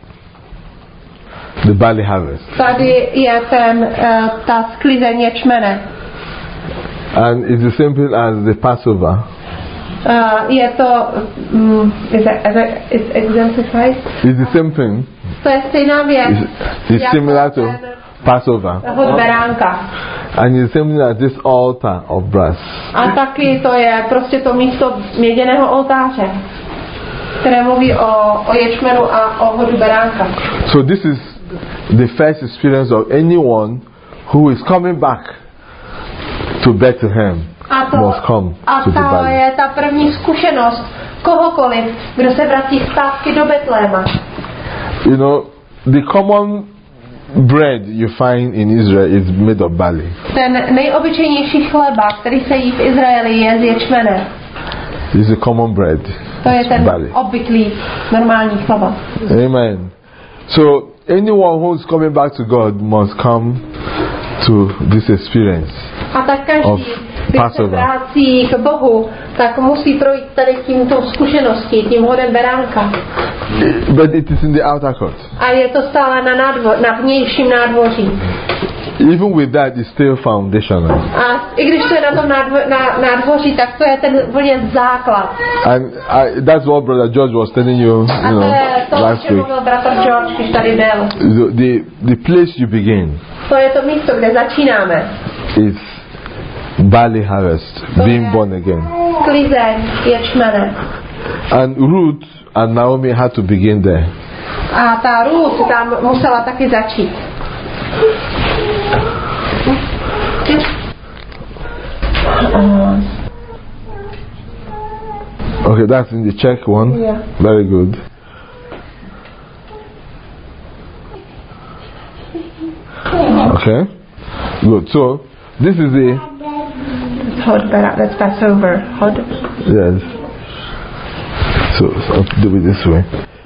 The barley harvest. Tady je ten, uh, ta sklizeň ječmene. And it's the same thing as the Passover. Uh, je to, um, is it, is it, is exemplified? It's the same thing. To je stejná věc. It's, it's jako similar to ten Passover. hod beránka. And it's the same thing as this altar of brass. A taky to je prostě to místo měděného oltáře, které mluví o, o ječmenu a o hodu beránka. So this is the first experience of anyone who is coming back to Bethlehem A, to, must come a to the to barley. je ta první zkušenost kohokoliv, kdo se vrací zpátky do Betléma. You know, the common bread you find in Israel is made of barley. Ten nejobyčejnější chleba, který se jí v Izraeli, je z ječmene. It's a common bread. To je ten barley. obvyklý normální chleba. Amen. So anyone who is coming back to God must come to this experience. A tak Of každý, když se Passover. vrací k Bohu, tak musí projít tady tímto zkušeností, tím hodem beránka. But it is in the outer court. A je to stále na, nádvo, na vnějším nádvoří. Even with that, it's still foundational. A i když to je na tom nádvo, na, nádvoří, tak to je ten úplně základ. And I, that's what Brother George was telling you, A you to know, je to, o last čem week. mluvil bratr George, když tady byl. The, the, the place you begin To je to místo, kde začínáme. is barley harvest, being born again. Sklizeň ječmene. And Ruth and Naomi had to begin there. A ta Ruth tam musela taky začít. Uh, Okay, that's in the Czech one. Yeah. Very good. Okay, good. So this is the hod berá, let's pass over. Hod. yes. So, so I'll do it this way.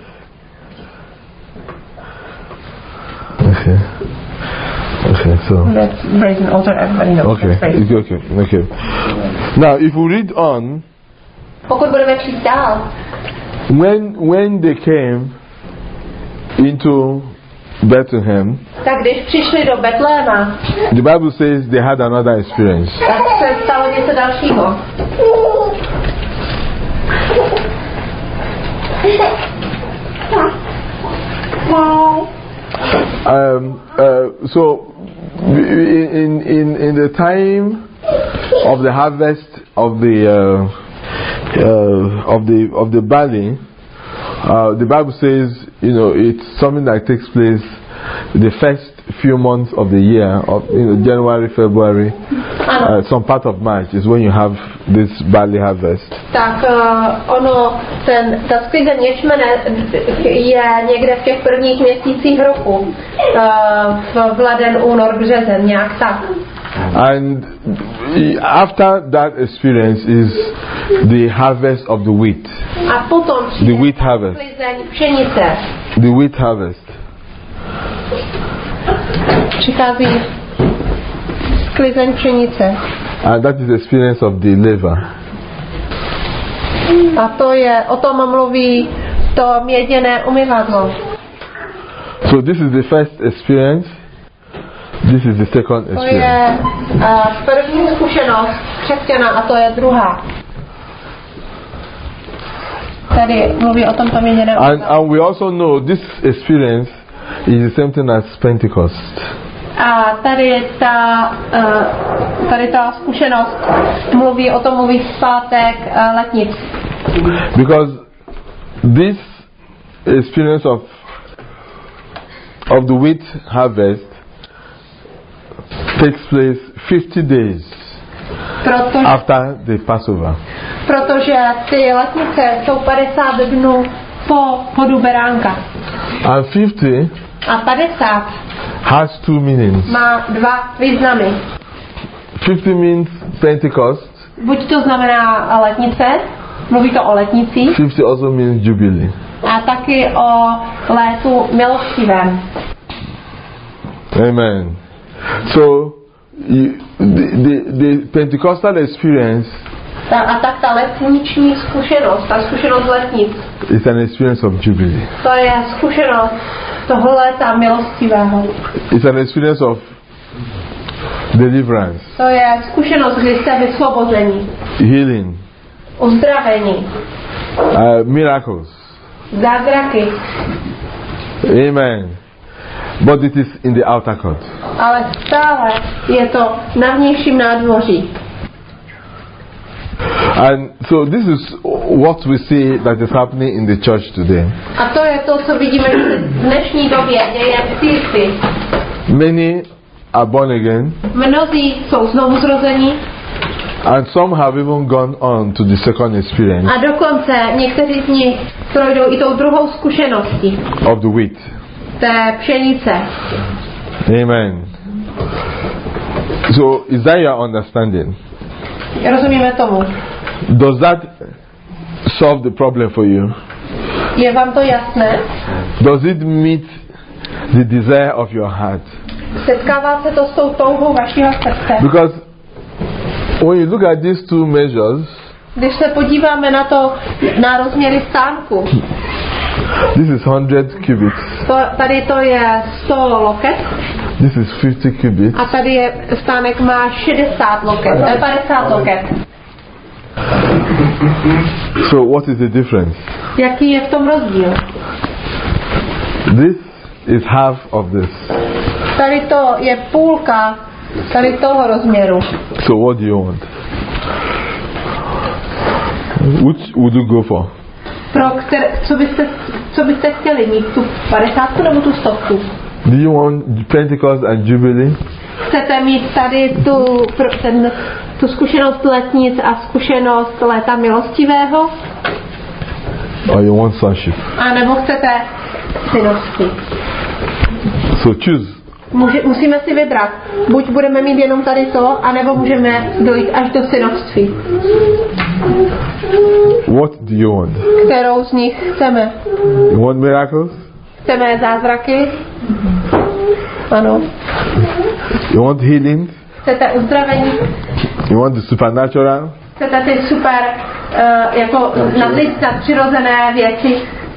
Okay. Okay. So. Let's raise an altar, everybody knows. Okay. Let's raise. Okay. Okay. Now, if we read on, Pokud budeme číst dál, when when they came into Bethlehem, tak když přišli do Betléma, the Bible says they had another experience. tak se stalo něco dalšího. Um, uh, so, in in in the time of the harvest of the uh, uh, of the of the barley, uh, the Bible says, you know, it's something that takes place the first few months of the year, of you know, January, February, uh, some part of March is when you have this barley harvest. Tak uh, ono, ten, ta sklizeň ječmene je někde v těch prvních měsících roku. Uh, v laden, únor, březen, nějak tak. And after that experience is the harvest of the wheat. A potom The přijde wheat harvest. sklizeň pšenice. The wheat harvest. Přichází sklizeň pšenice. And that is the experience of the laver. A to je, o tom mluví to měděné umyvadlo. So this is the first experience. This is the second To je experience. uh, první zkušenost křesťana a to je druhá. Tady mluví o tomto měněném. And, and we also know this experience is the same thing as Pentecost. A tady ta, uh, tady ta zkušenost mluví o tom mluví zpátek uh, letnic. Because this experience of of the wheat harvest takes place fifty days Protože, after the Passover. protože ty letnice jsou padesát dnů po chodu beránka. And fifty A padesát has two meanings. má dva významy. fifty means Pentecost. Buď to znamená letnice, mluví to o letnicích, fifty also means Jubilee. a taky o létu milostivém. Amen. So you, the, the, the Pentecostal experience Ta, a tak ta letniční zkušenost, ta zkušenost letnic, is an experience of Jubilee. to je zkušenost toho léta milostivého. It's an experience of deliverance, To je zkušenost, kdy jste vysvobození, healing, uzdravení, uh, miracles. zázraky, Amen. But it is in the outer court. ale stále je to na vnějším nádvoří. And so this is what we see that is happening in the church today. A to je to, co vidíme v dnešní době, děje v církvi. Many are born again, Mnozí jsou znovu zrození and some have even gone on to the second experience a dokonce někteří z nich projdou i tou druhou zkušeností of the wheat. té pšenice. Amen. So is that your understanding? Rozumíme tomu? Does that solve the problem for you? Je vám to jasné? Does it meet the desire of your heart? Setkává se to s tou touhou vašeho srdce? Because when you look at these two measures, Když se podíváme na to, na rozměry stánku, this is one hundred cubits, to, tady to je sto loket this is fifty cubits. a tady je stánek má šedesát loket, eh, padesát loket. So what is the difference? Jaký je v tom rozdíl? This is half of this. Tady to je půlka tady toho rozměru. So what do you want? Which would you go for? Pro které, co, byste, co byste chtěli mít, tu padesátku nebo tu stovku? Do you want Pentecost and Jubilee? Chcete mít tady tu, ten, tu zkušenost letnic a zkušenost léta milostivého? Or you want sonship? A nebo chcete synovství? So choose. Může, musíme si vybrat. Buď budeme mít jenom tady to, anebo můžeme dojít až do synovství. What do you want? Kterou z nich chceme? You want miracles? Chceme zázraky? Ano. You want healing? Chcete uzdravení? You want the supernatural? Chcete ty super uh, jako nadlid, nadpřirozené věci?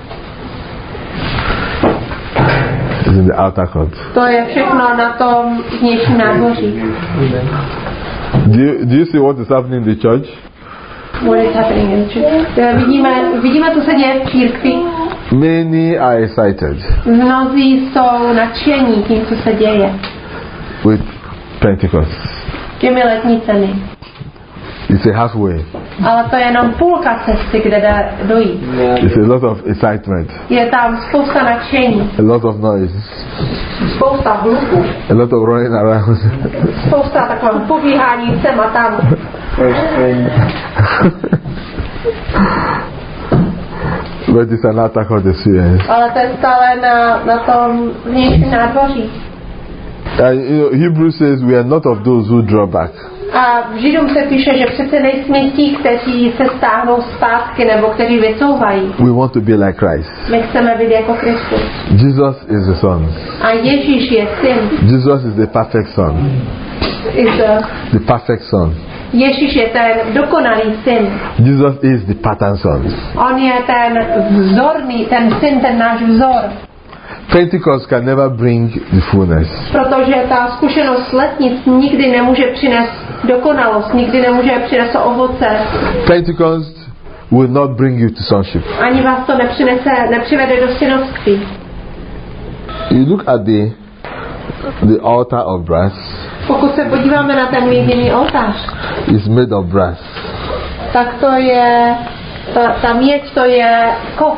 It's in the outer court. To je všechno na tom vnějším nádvoří. Do you, do you see what is happening in the church? What is happening in the church? Eh, Vidíme, vidíme, co se děje v církvi. Many are excited Mnozí jsou nadšení tím, co se děje. with Pentecost. Těmi letnicemi. It's a halfway. Ale to je jenom půlka cesty, kde jde dojít. It's a lot of excitement, Je tam spousta nadšení, a lot of noise, spousta hluku, a lot of running around. spousta takového pobíhání sem a tam. But it's an outer court experience. Ale to je stále na, na tom vnějším nádvoří. And you know, Hebrews says we are not of those who draw back. A v Židům se píše, že přece nejsme ti, kteří se stáhnou zpátky nebo kteří vycouvají. We want to be like Christ. My chceme být jako Kristus. Jesus is the Son. A Ježíš je syn. Jesus is the perfect Son. Is the, The perfect Son. Ježíš je ten dokonalý syn. Jesus is the pattern Son. On je ten vzorný, ten syn, ten náš vzor. Pentecost can never bring the fullness. Protože ta zkušenost letnic nikdy nemůže přinést dokonalost, nikdy nemůže přinést ovoce. Pentecost will not bring you to sonship. Ani vás to nepřinese, nepřivede do synoství. You look at the the altar of brass. Pokud se podíváme na ten měděný oltář, It's made of brass. tak to je, ta, ta měď to je kov.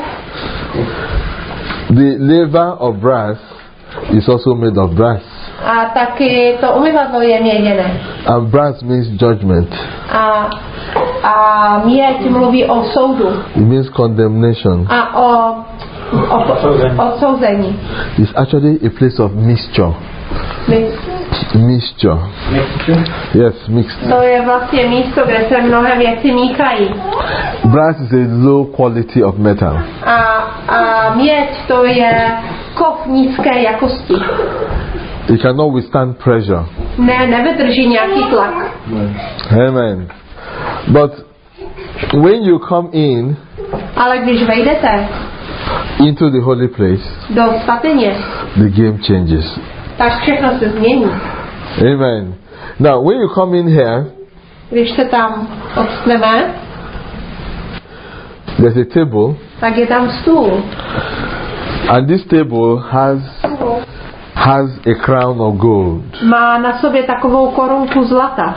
The laver of brass is also made of brass. A taky to umyvadlo je měděné. And brass means judgment. A, a měď mluví o soudu. It means condemnation. A o, o odsouzení. It's actually a place of mixture. My, Mixture. Yes, mixed. to je vlastně místo, kde se mnohé věci míchají. Brass is a low quality of metal. A, a měď to je kov nízké jakosti. It cannot withstand pressure. Ne, nevydrží nějaký tlak. Amen. But when you come in Ale když vejdete into the holy place, do svatyně, the game changes. tak všechno se změní. Amen. Now, when you come in here, Když se tam odstneme, there's a table, tak je tam stůl. and this table has has a crown of gold. Má na sobě takovou korunku zlata.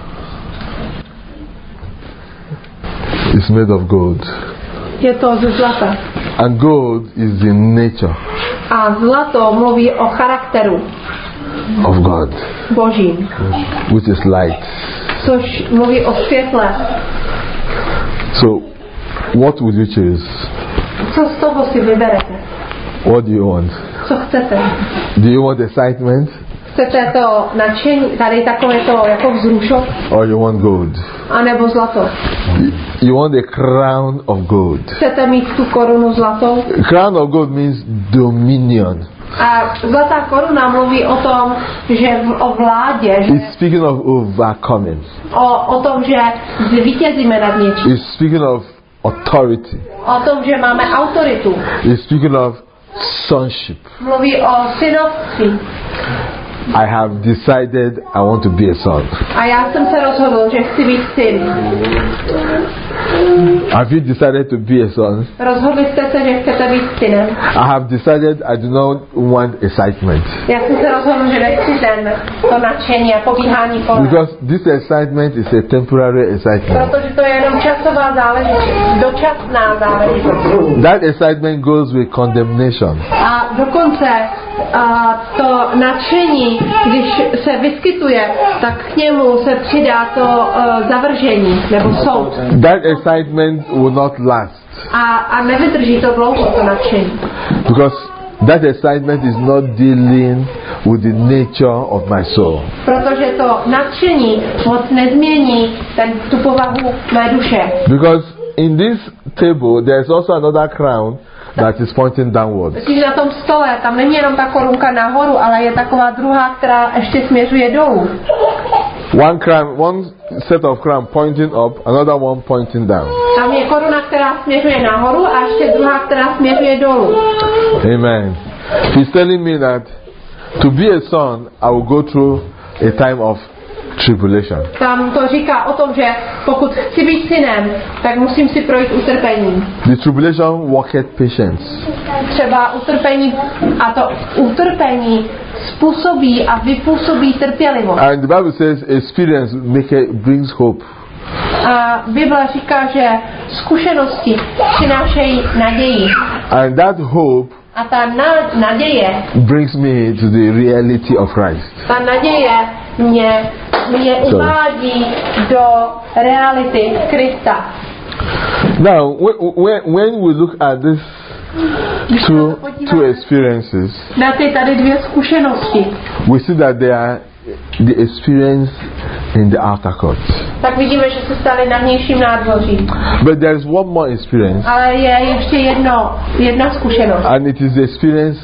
It's made of gold. Je to ze zlata. And gold is the nature A zlato mluví o charakteru of God, božím, which is light. což mluví o světle. So, what would you choose? Co z toho si vyberete? What do you want? Co chcete? Do you want excitement, Chcete to nadšení, tady takové to jako vzrušok, or you want gold? anebo zlato? You want a crown of gold. Chcete mít tu korunu zlatou? Crown of gold means dominion. A zlatá koruna mluví o tom, že v, o vládě, že It's speaking of overcoming. o, o tom, že zvítězíme nad něčím. It's speaking of authority. O tom, že máme autoritu. It's speaking of sonship. Mluví o synovství. I have decided I want to be a son. A já jsem se rozhodl, že chci být syn. Have you decided to be a son? Rozhodli jste se, že chcete být synem. I have decided I do not want excitement. Já jsem se rozhodl, že nechci ten, to nadšení a pobíhání kolem. Because this excitement is a temporary excitement. Protože to je jenom časová záležitost, dočasná záležitost. That excitement goes with condemnation. A dokonce a to nadšení, když se vyskytuje, tak k němu se přidá to uh, zavržení nebo soud. That excitement will not last. A, a nevydrží to dlouho, to nadšení. Because that excitement is not dealing with the nature of my soul. Protože to nadšení moc nezmění ten, tu povahu mé duše. Because in this table there is also another crown that is pointing downwards. Když na tom stole, tam není jenom ta korunka nahoru, ale je taková druhá, která ještě směřuje dolů. One crown, one set of crown pointing up, another one pointing down. Tam je koruna, která směřuje nahoru a ještě druhá, která směřuje dolů. Amen. He's telling me that to be a son, I will go through a time of tribulation. Tam to říká o tom, že pokud chci být synem, tak musím si projít utrpení. The tribulation worketh patience. Třeba utrpení, a to utrpení způsobí a vypůsobí trpělivost. And the Bible says experience make it, brings hope. A Bible říká, že zkušenosti přinášejí naději. And that hope A ta na- naděje, brings me to the reality of Christ. ta naděje mě, mě uvádí do reality Krista. Now, when, when we look at this two, two experiences, Na ty tady dvě zkušenosti, we see that they are the experience in the outer court. tak vidíme, že se staly na vnějším nádvoří. But there is one more experience, Ale je ještě jedno, jedna zkušenost. and it is the experience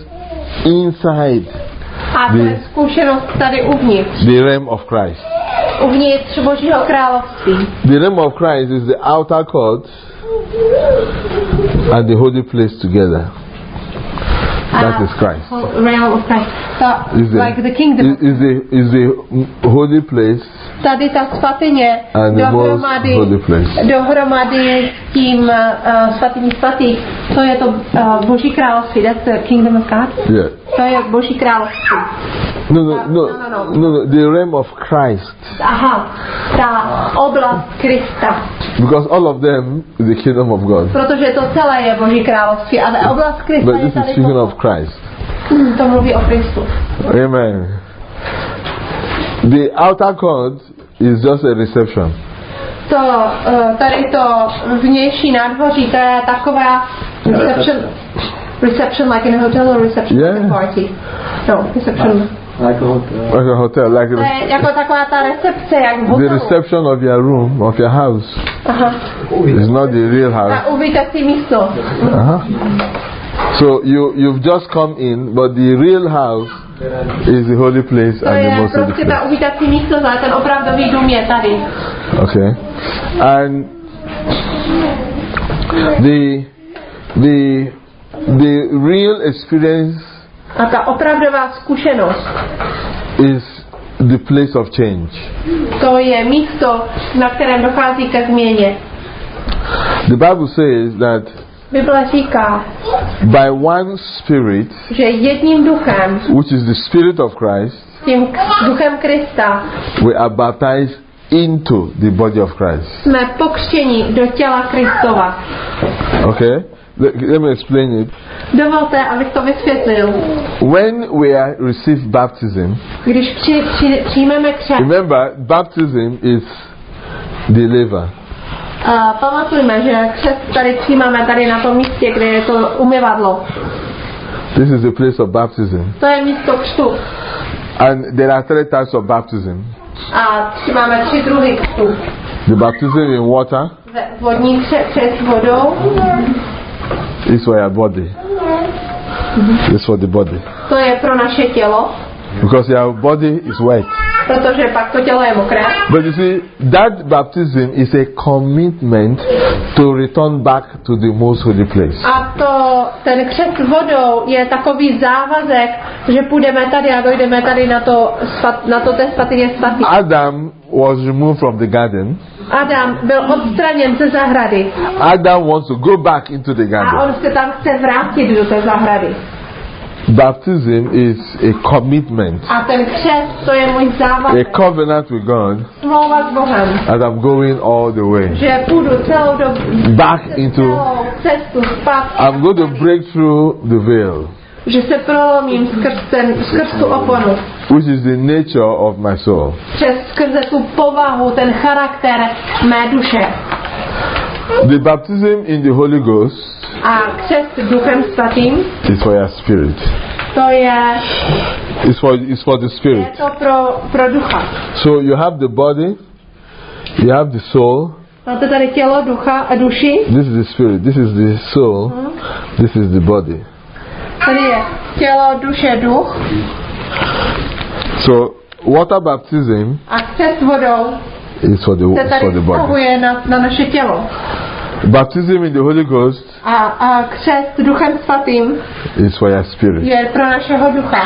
inside A to je zkušenost tady uvnitř. the realm of Christ. Uvnitř Božího království. The realm of Christ is the outer court and the holy place together. That is Christ. Realm of Christ. Ta, Is the, like the kingdom. is, is the is the holy place Tady ta svatyně and the most dohromady, holy place. dohromady s tím uh, svatyní svatých, to je to uh, Boží království. That's the kingdom of God. Yeah. To je Boží království. No, no, no, no, no, the realm of Christ. Aha, ta oblast Krista. Because all of them is the kingdom of God. Protože to celé je Boží království, ale oblast Krista But je this is tady speaking to. of Christ. To mluví o Kristu. Amen. The outer court is just a reception. To, uh, tady to vnější nádvoří, to je taková reception, reception like in a hotel or reception Yeah. like a party. No, reception. Like a hotel. Like a hotel, like To a, je jako taková ta recepce, jak v the hotelu. reception of your room, of your house. Aha. It's not the real house. Ta uvítací místo. Uh-huh. So you you've just come in, but the real house is the holy place To and the je most holy prostě ta place. uvítací místo, ale ten opravdový dům je tady. Okay, and the the the real experience A ta opravdová zkušenost, is the place of change. to je místo, na kterém dochází ke změně. The Bible says that Bible říká, by one Spirit, že jedním duchem, which is the Spirit of Christ, tím k- duchem Krista, we are baptized into the body of Christ. jsme pokřtěni do těla Kristova. Okay, let, let me explain it. Dovolte, abych to vysvětlil. When we are receive baptism, Když při, při, přijmeme křest, remember baptism is the liver. uh, pamatujme, že křest tady přijímáme tady na tom místě, kde je to umyvadlo. This is the place of baptism. To je místo křtu. And there are three types of baptism. A tři, máme tři druhy křtu. The baptism in water Ve- Vodní kře- křest vodou, is for your body. It's for the body. to je pro naše tělo, Because your body is wet. protože pak to tělo je mokré. But you see, that baptism is a commitment to return back to the most holy place. A to, ten křest vodou je takový závazek, že půjdeme tady a dojdeme tady na to, svat, na to té svatyně svatý. Adam was removed from the garden. Adam byl odstraněn ze zahrady Adam wants to go back into the a garden. on se tam chce vrátit do té zahrady. Baptism is a commitment, A ten křest, to je můj a závazek, covenant with God smlouva s Bohem, that I'm going all the way že půjdu celou dobu, back into. celou cestu zpátky, I'm going to break through the veil, že se prolomím skrz, ten, skrz tu oponu, which is the nature of my soul. přes skrze tu povahu, ten charakter mé duše. The baptism in the Holy Ghost A křest duchem svatým, is for your spirit. to je, It's for it's for the je spirit. to pro, pro ducha. So you have the body, you have the soul. Máte tady tělo, ducha a duši. This is the spirit. This is the soul. This is the body. Tady je tělo, duše, duch. So water baptism A křest vodou is for the se is tady for the body. vztahuje na, na naše tělo. Baptism in the Holy Ghost A, a křest duchem svatým is for your spirit. je pro našeho ducha.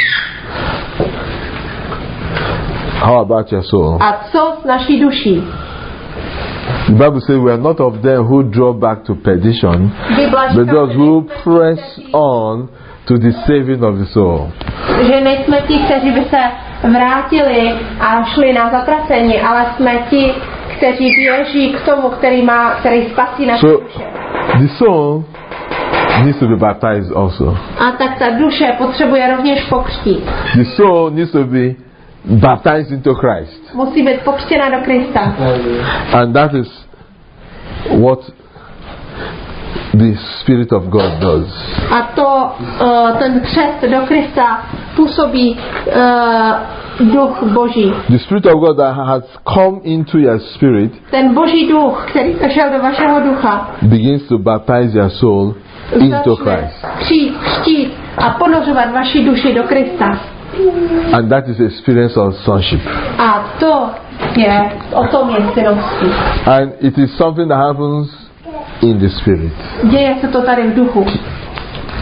How about your soul? A co s naší duší? The Bible says we are not of them who draw back to perdition, Bible but říká, those who press on to the saving of the soul. že nejsme ti, kteří by se vrátili a šli na zatracení, ale jsme ti, kteří běží k tomu, který má, který spasí naše So duše. the soul needs to be baptized also. A tak ta duše potřebuje rovněž pokřtít. The soul needs to be baptized into Christ. Musí být pokřtěna do Krista. And that is what the Spirit of God does. A to uh, ten křest do Krista působí uh, duch Boží. The Spirit of God that has come into your spirit Ten Boží duch, který zašel do vašeho ducha, begins to baptize your soul into Christ. křít, křtít a ponořovat vaši duši do Krista. And that is the experience of sonship. A to je, o tom je synovství. And it is something that happens in the spirit. Děje se to tady v duchu.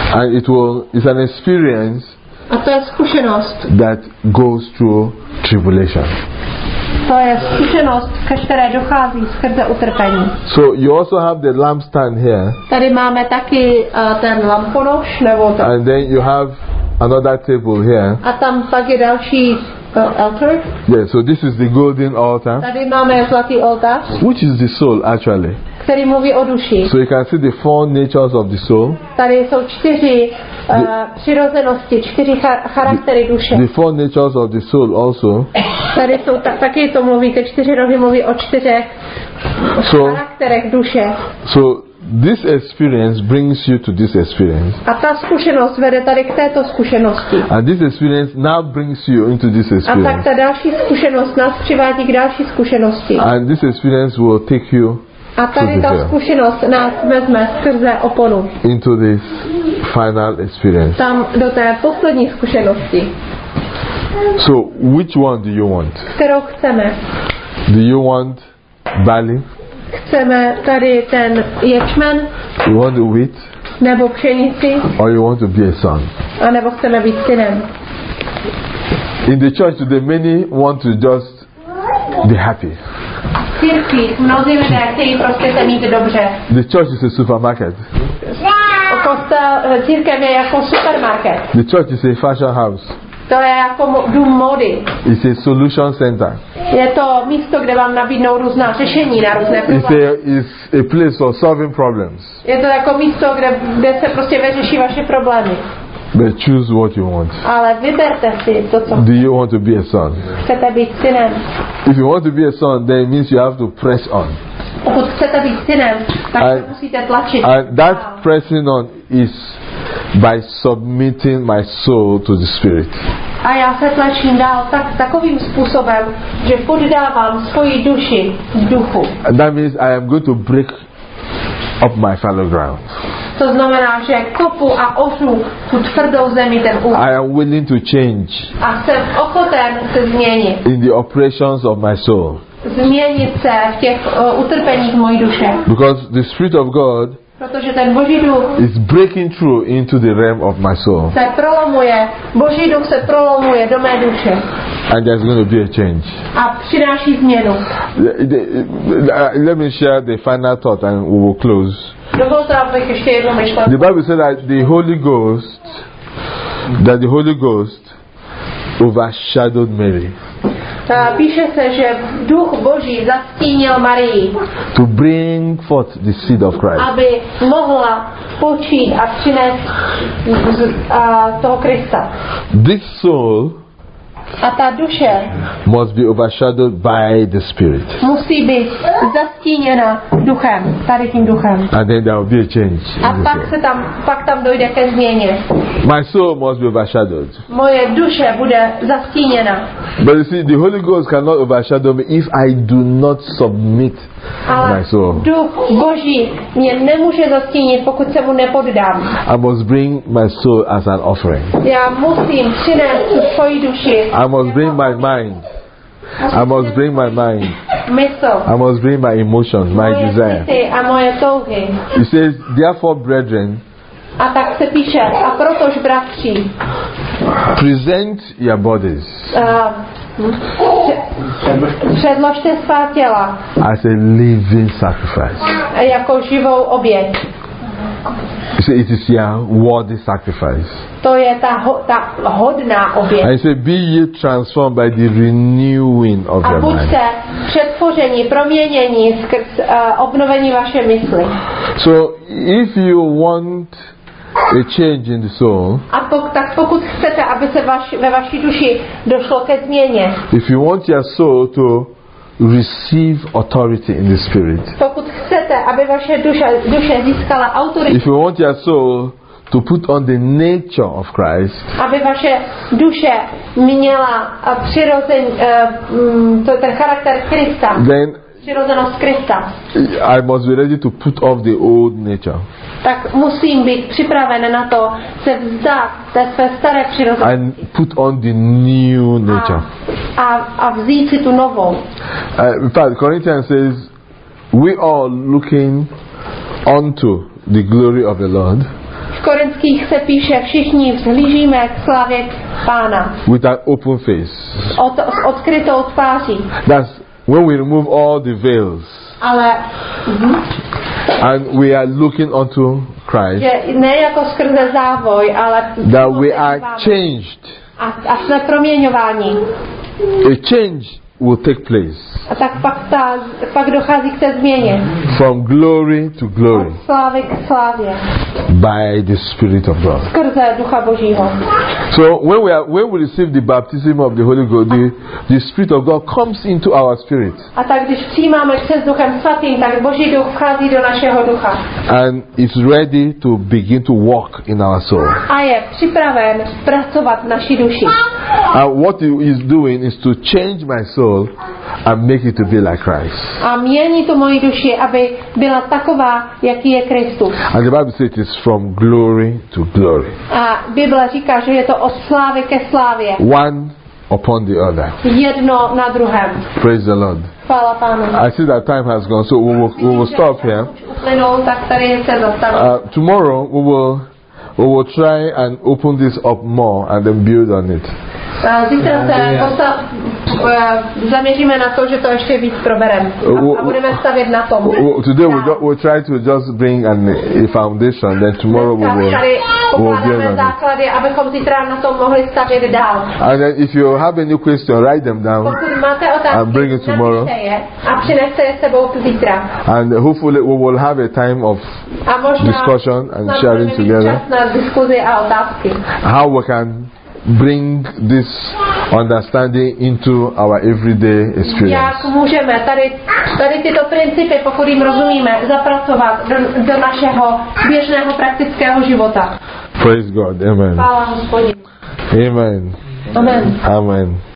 And it will, it's an experience A to je zkušenost. that goes through tribulation. To je zkušenost, ke které dochází skrze utrpení. So you also have the lampstand here. Tady máme taky uh, ten lamponoš, nebo to. And then you have another table here. A tam pak je další uh, altar. Yeah, so this is the golden altar, Tady máme zlatý oltář, which is the soul actually. který mluví o duši. So you can see the four natures of the soul. Tady jsou čtyři uh, přirozenosti, čtyři cha- charaktery duše. The four natures of the soul also. Tady jsou ta- taky to mluví, ty čtyři rohy mluví o čtyřech So, charakterech duše. so this experience brings you to this experience. A ta zkušenost vede tady k této zkušenosti. And this experience now brings you into this A tak experience. ta další zkušenost nás přivádí k další zkušenosti. And this experience will take you A tady ta zkušenost nás vezme skrze oponu. into this final experience. Tam do té poslední zkušenosti. So, which one do you want? Kterou chceme? Do you want barley? Chceme tady ten ječmen, You want the wheat? nebo pšenici, Or you want to be a son? anebo chceme být synem. In the church today, many want to just be happy. V církvi mnozí lidé chtějí prostě se mít dobře. The church is a supermarket. Kostel, církev je jako supermarket. The church is a fashion house. To je jako mo- dům módy. It's a solution center. Je to místo, kde vám nabídnou různá řešení na různé It's problémy. a, it's a place for solving problems. Je to jako místo, kde, kde se prostě vyřeší vaše problémy. But choose what you want. Ale vyberte si to, co Do you want to be a son? chcete být synem. If you want to be a son, then it means you have to press on. Pokud chcete být synem, tak I- se musíte tlačit. And that pressing on is by submitting my soul to the Spirit. A já se tlačím dál tak, takovým způsobem, že poddávám svoji duši v duchu. And that means I am going to break up my fallow ground. To znamená, že kopu a ořu tu tvrdou zemi, ten úd. I am willing to change A jsem ochoten se změnit. in the operations of my soul. Změnit se v těch uh, utrpeních mojí duše. Because the Spirit of God Protože ten Boží duch is breaking through into the realm of my soul. se prolomuje, Boží duch se prolomuje do mé duše And there's going to be a change. a přináší změnu. The- the- Let me share the final thought and we will close. Dovolte, abych ještě jednou myšlenku. The Bible said that the Holy Ghost, that the Holy Ghost overshadowed Mary A píše se, že duch Boží zastínil Marii, to bring forth the seed of Christ. aby mohla počít a přinést z- a toho Krista. This soul A ta duše must be overshadowed by the Spirit. musí být zastíněna duchem, tady tím duchem. And then there will be a change. A in the pak soul. se tam, pak tam dojde ke změně. My soul must be overshadowed. Moje duše bude zastíněna. But you see, the Holy Ghost cannot overshadow me if I do not submit Ale my soul. duch Boží mě nemůže zastínit, pokud se mu nepoddám. I must bring my soul as an offering. Já musím přinést tu svoji duši. I must bring my mind. I must bring my mind. Mysl, I must bring my emotions, my moje desire. city a moje touhy. He says, therefore, brethren, A tak se píše, a protož bratři, present your bodies uh, předložte svá těla as a living sacrifice. jako živou oběť. He said, it is your worthy sacrifice. To je ta, ho, ta hodná And oběť. he said, be ye transformed by the renewing of A your mind. buďte přetvoření, proměnění skrz uh, obnovení vaše mysli. So, if you want a change in the soul, A pok, tak pokud chcete, aby se vaš, ve vaší duši došlo ke změně, if you want your soul to receive authority in the Spirit, pokud chcete, aby vaše duše, duše získala autoritu, if you want your soul to put on the nature of Christ, aby vaše duše měla uh, přirozen, uh, to, ten charakter Krista, then přirozenost Krista, I must be ready to put off the old nature tak musím být připraven na to se vzdát té své staré přirozenosti and put on the new nature. a, a, a vzít si tu novou. Uh, in fact, Corinthians says, we are looking unto the glory of the Lord. V Korinských se píše, všichni vzhlížíme k slavě Pána. With an open face. Od, s odkrytou tváří. That's when we remove all the veils. Ale mm, and we are looking unto Christ. Že ne jako skrze závoj, ale that we are changed. A, a jsme proměňováni. A change will take place. A tak pak, ta, pak dochází k té změně. From glory to glory. Od slávy k slávě. By the Spirit of God. Skrze Ducha Božího. So when we are, when we receive the baptism of the Holy Ghost, the, the Spirit of God comes into our spirit. A tak když přijímáme křest Duchem Svatým, tak Boží duch vchází do našeho ducha. And it's ready to begin to walk in our soul. A je připraven pracovat v naší duši. And what he is doing is to change my soul and make it to be like Christ. A mění tu moji duši, aby byla taková, jaký je Kristus. And the Bible says it is from glory to glory. A Bible říká, že je to od slávy ke slávě. One upon the other. Jedno na druhém. Praise the Lord. Chvála Pánu. I see that time has gone, so we will, we will stop here. Tak tady se zastavíme. Uh, tomorrow we will we will try and open this up more and then build on it. Zítra se postav, zaměříme na to, že to ještě víc probereme a, a budeme stavět na tom. Today we'll, we'll try to just bring an, a foundation, then tomorrow we will, we will build on základy, abychom zítra na tom mohli stavět dál. And then if you have any question, write them down. Pokud máte otázky, and bring it tomorrow. Je a přineste je sebou zítra. And hopefully we will have a time of discussion and sharing together. Na diskuzi a otázky. How we can bring this understanding into our everyday experience. Jak můžeme tady, tady tyto principy, pokud jim rozumíme, zapracovat do, do našeho běžného praktického života. Praise God. Amen. Chvála Hospodinu. Amen. Amen. Amen.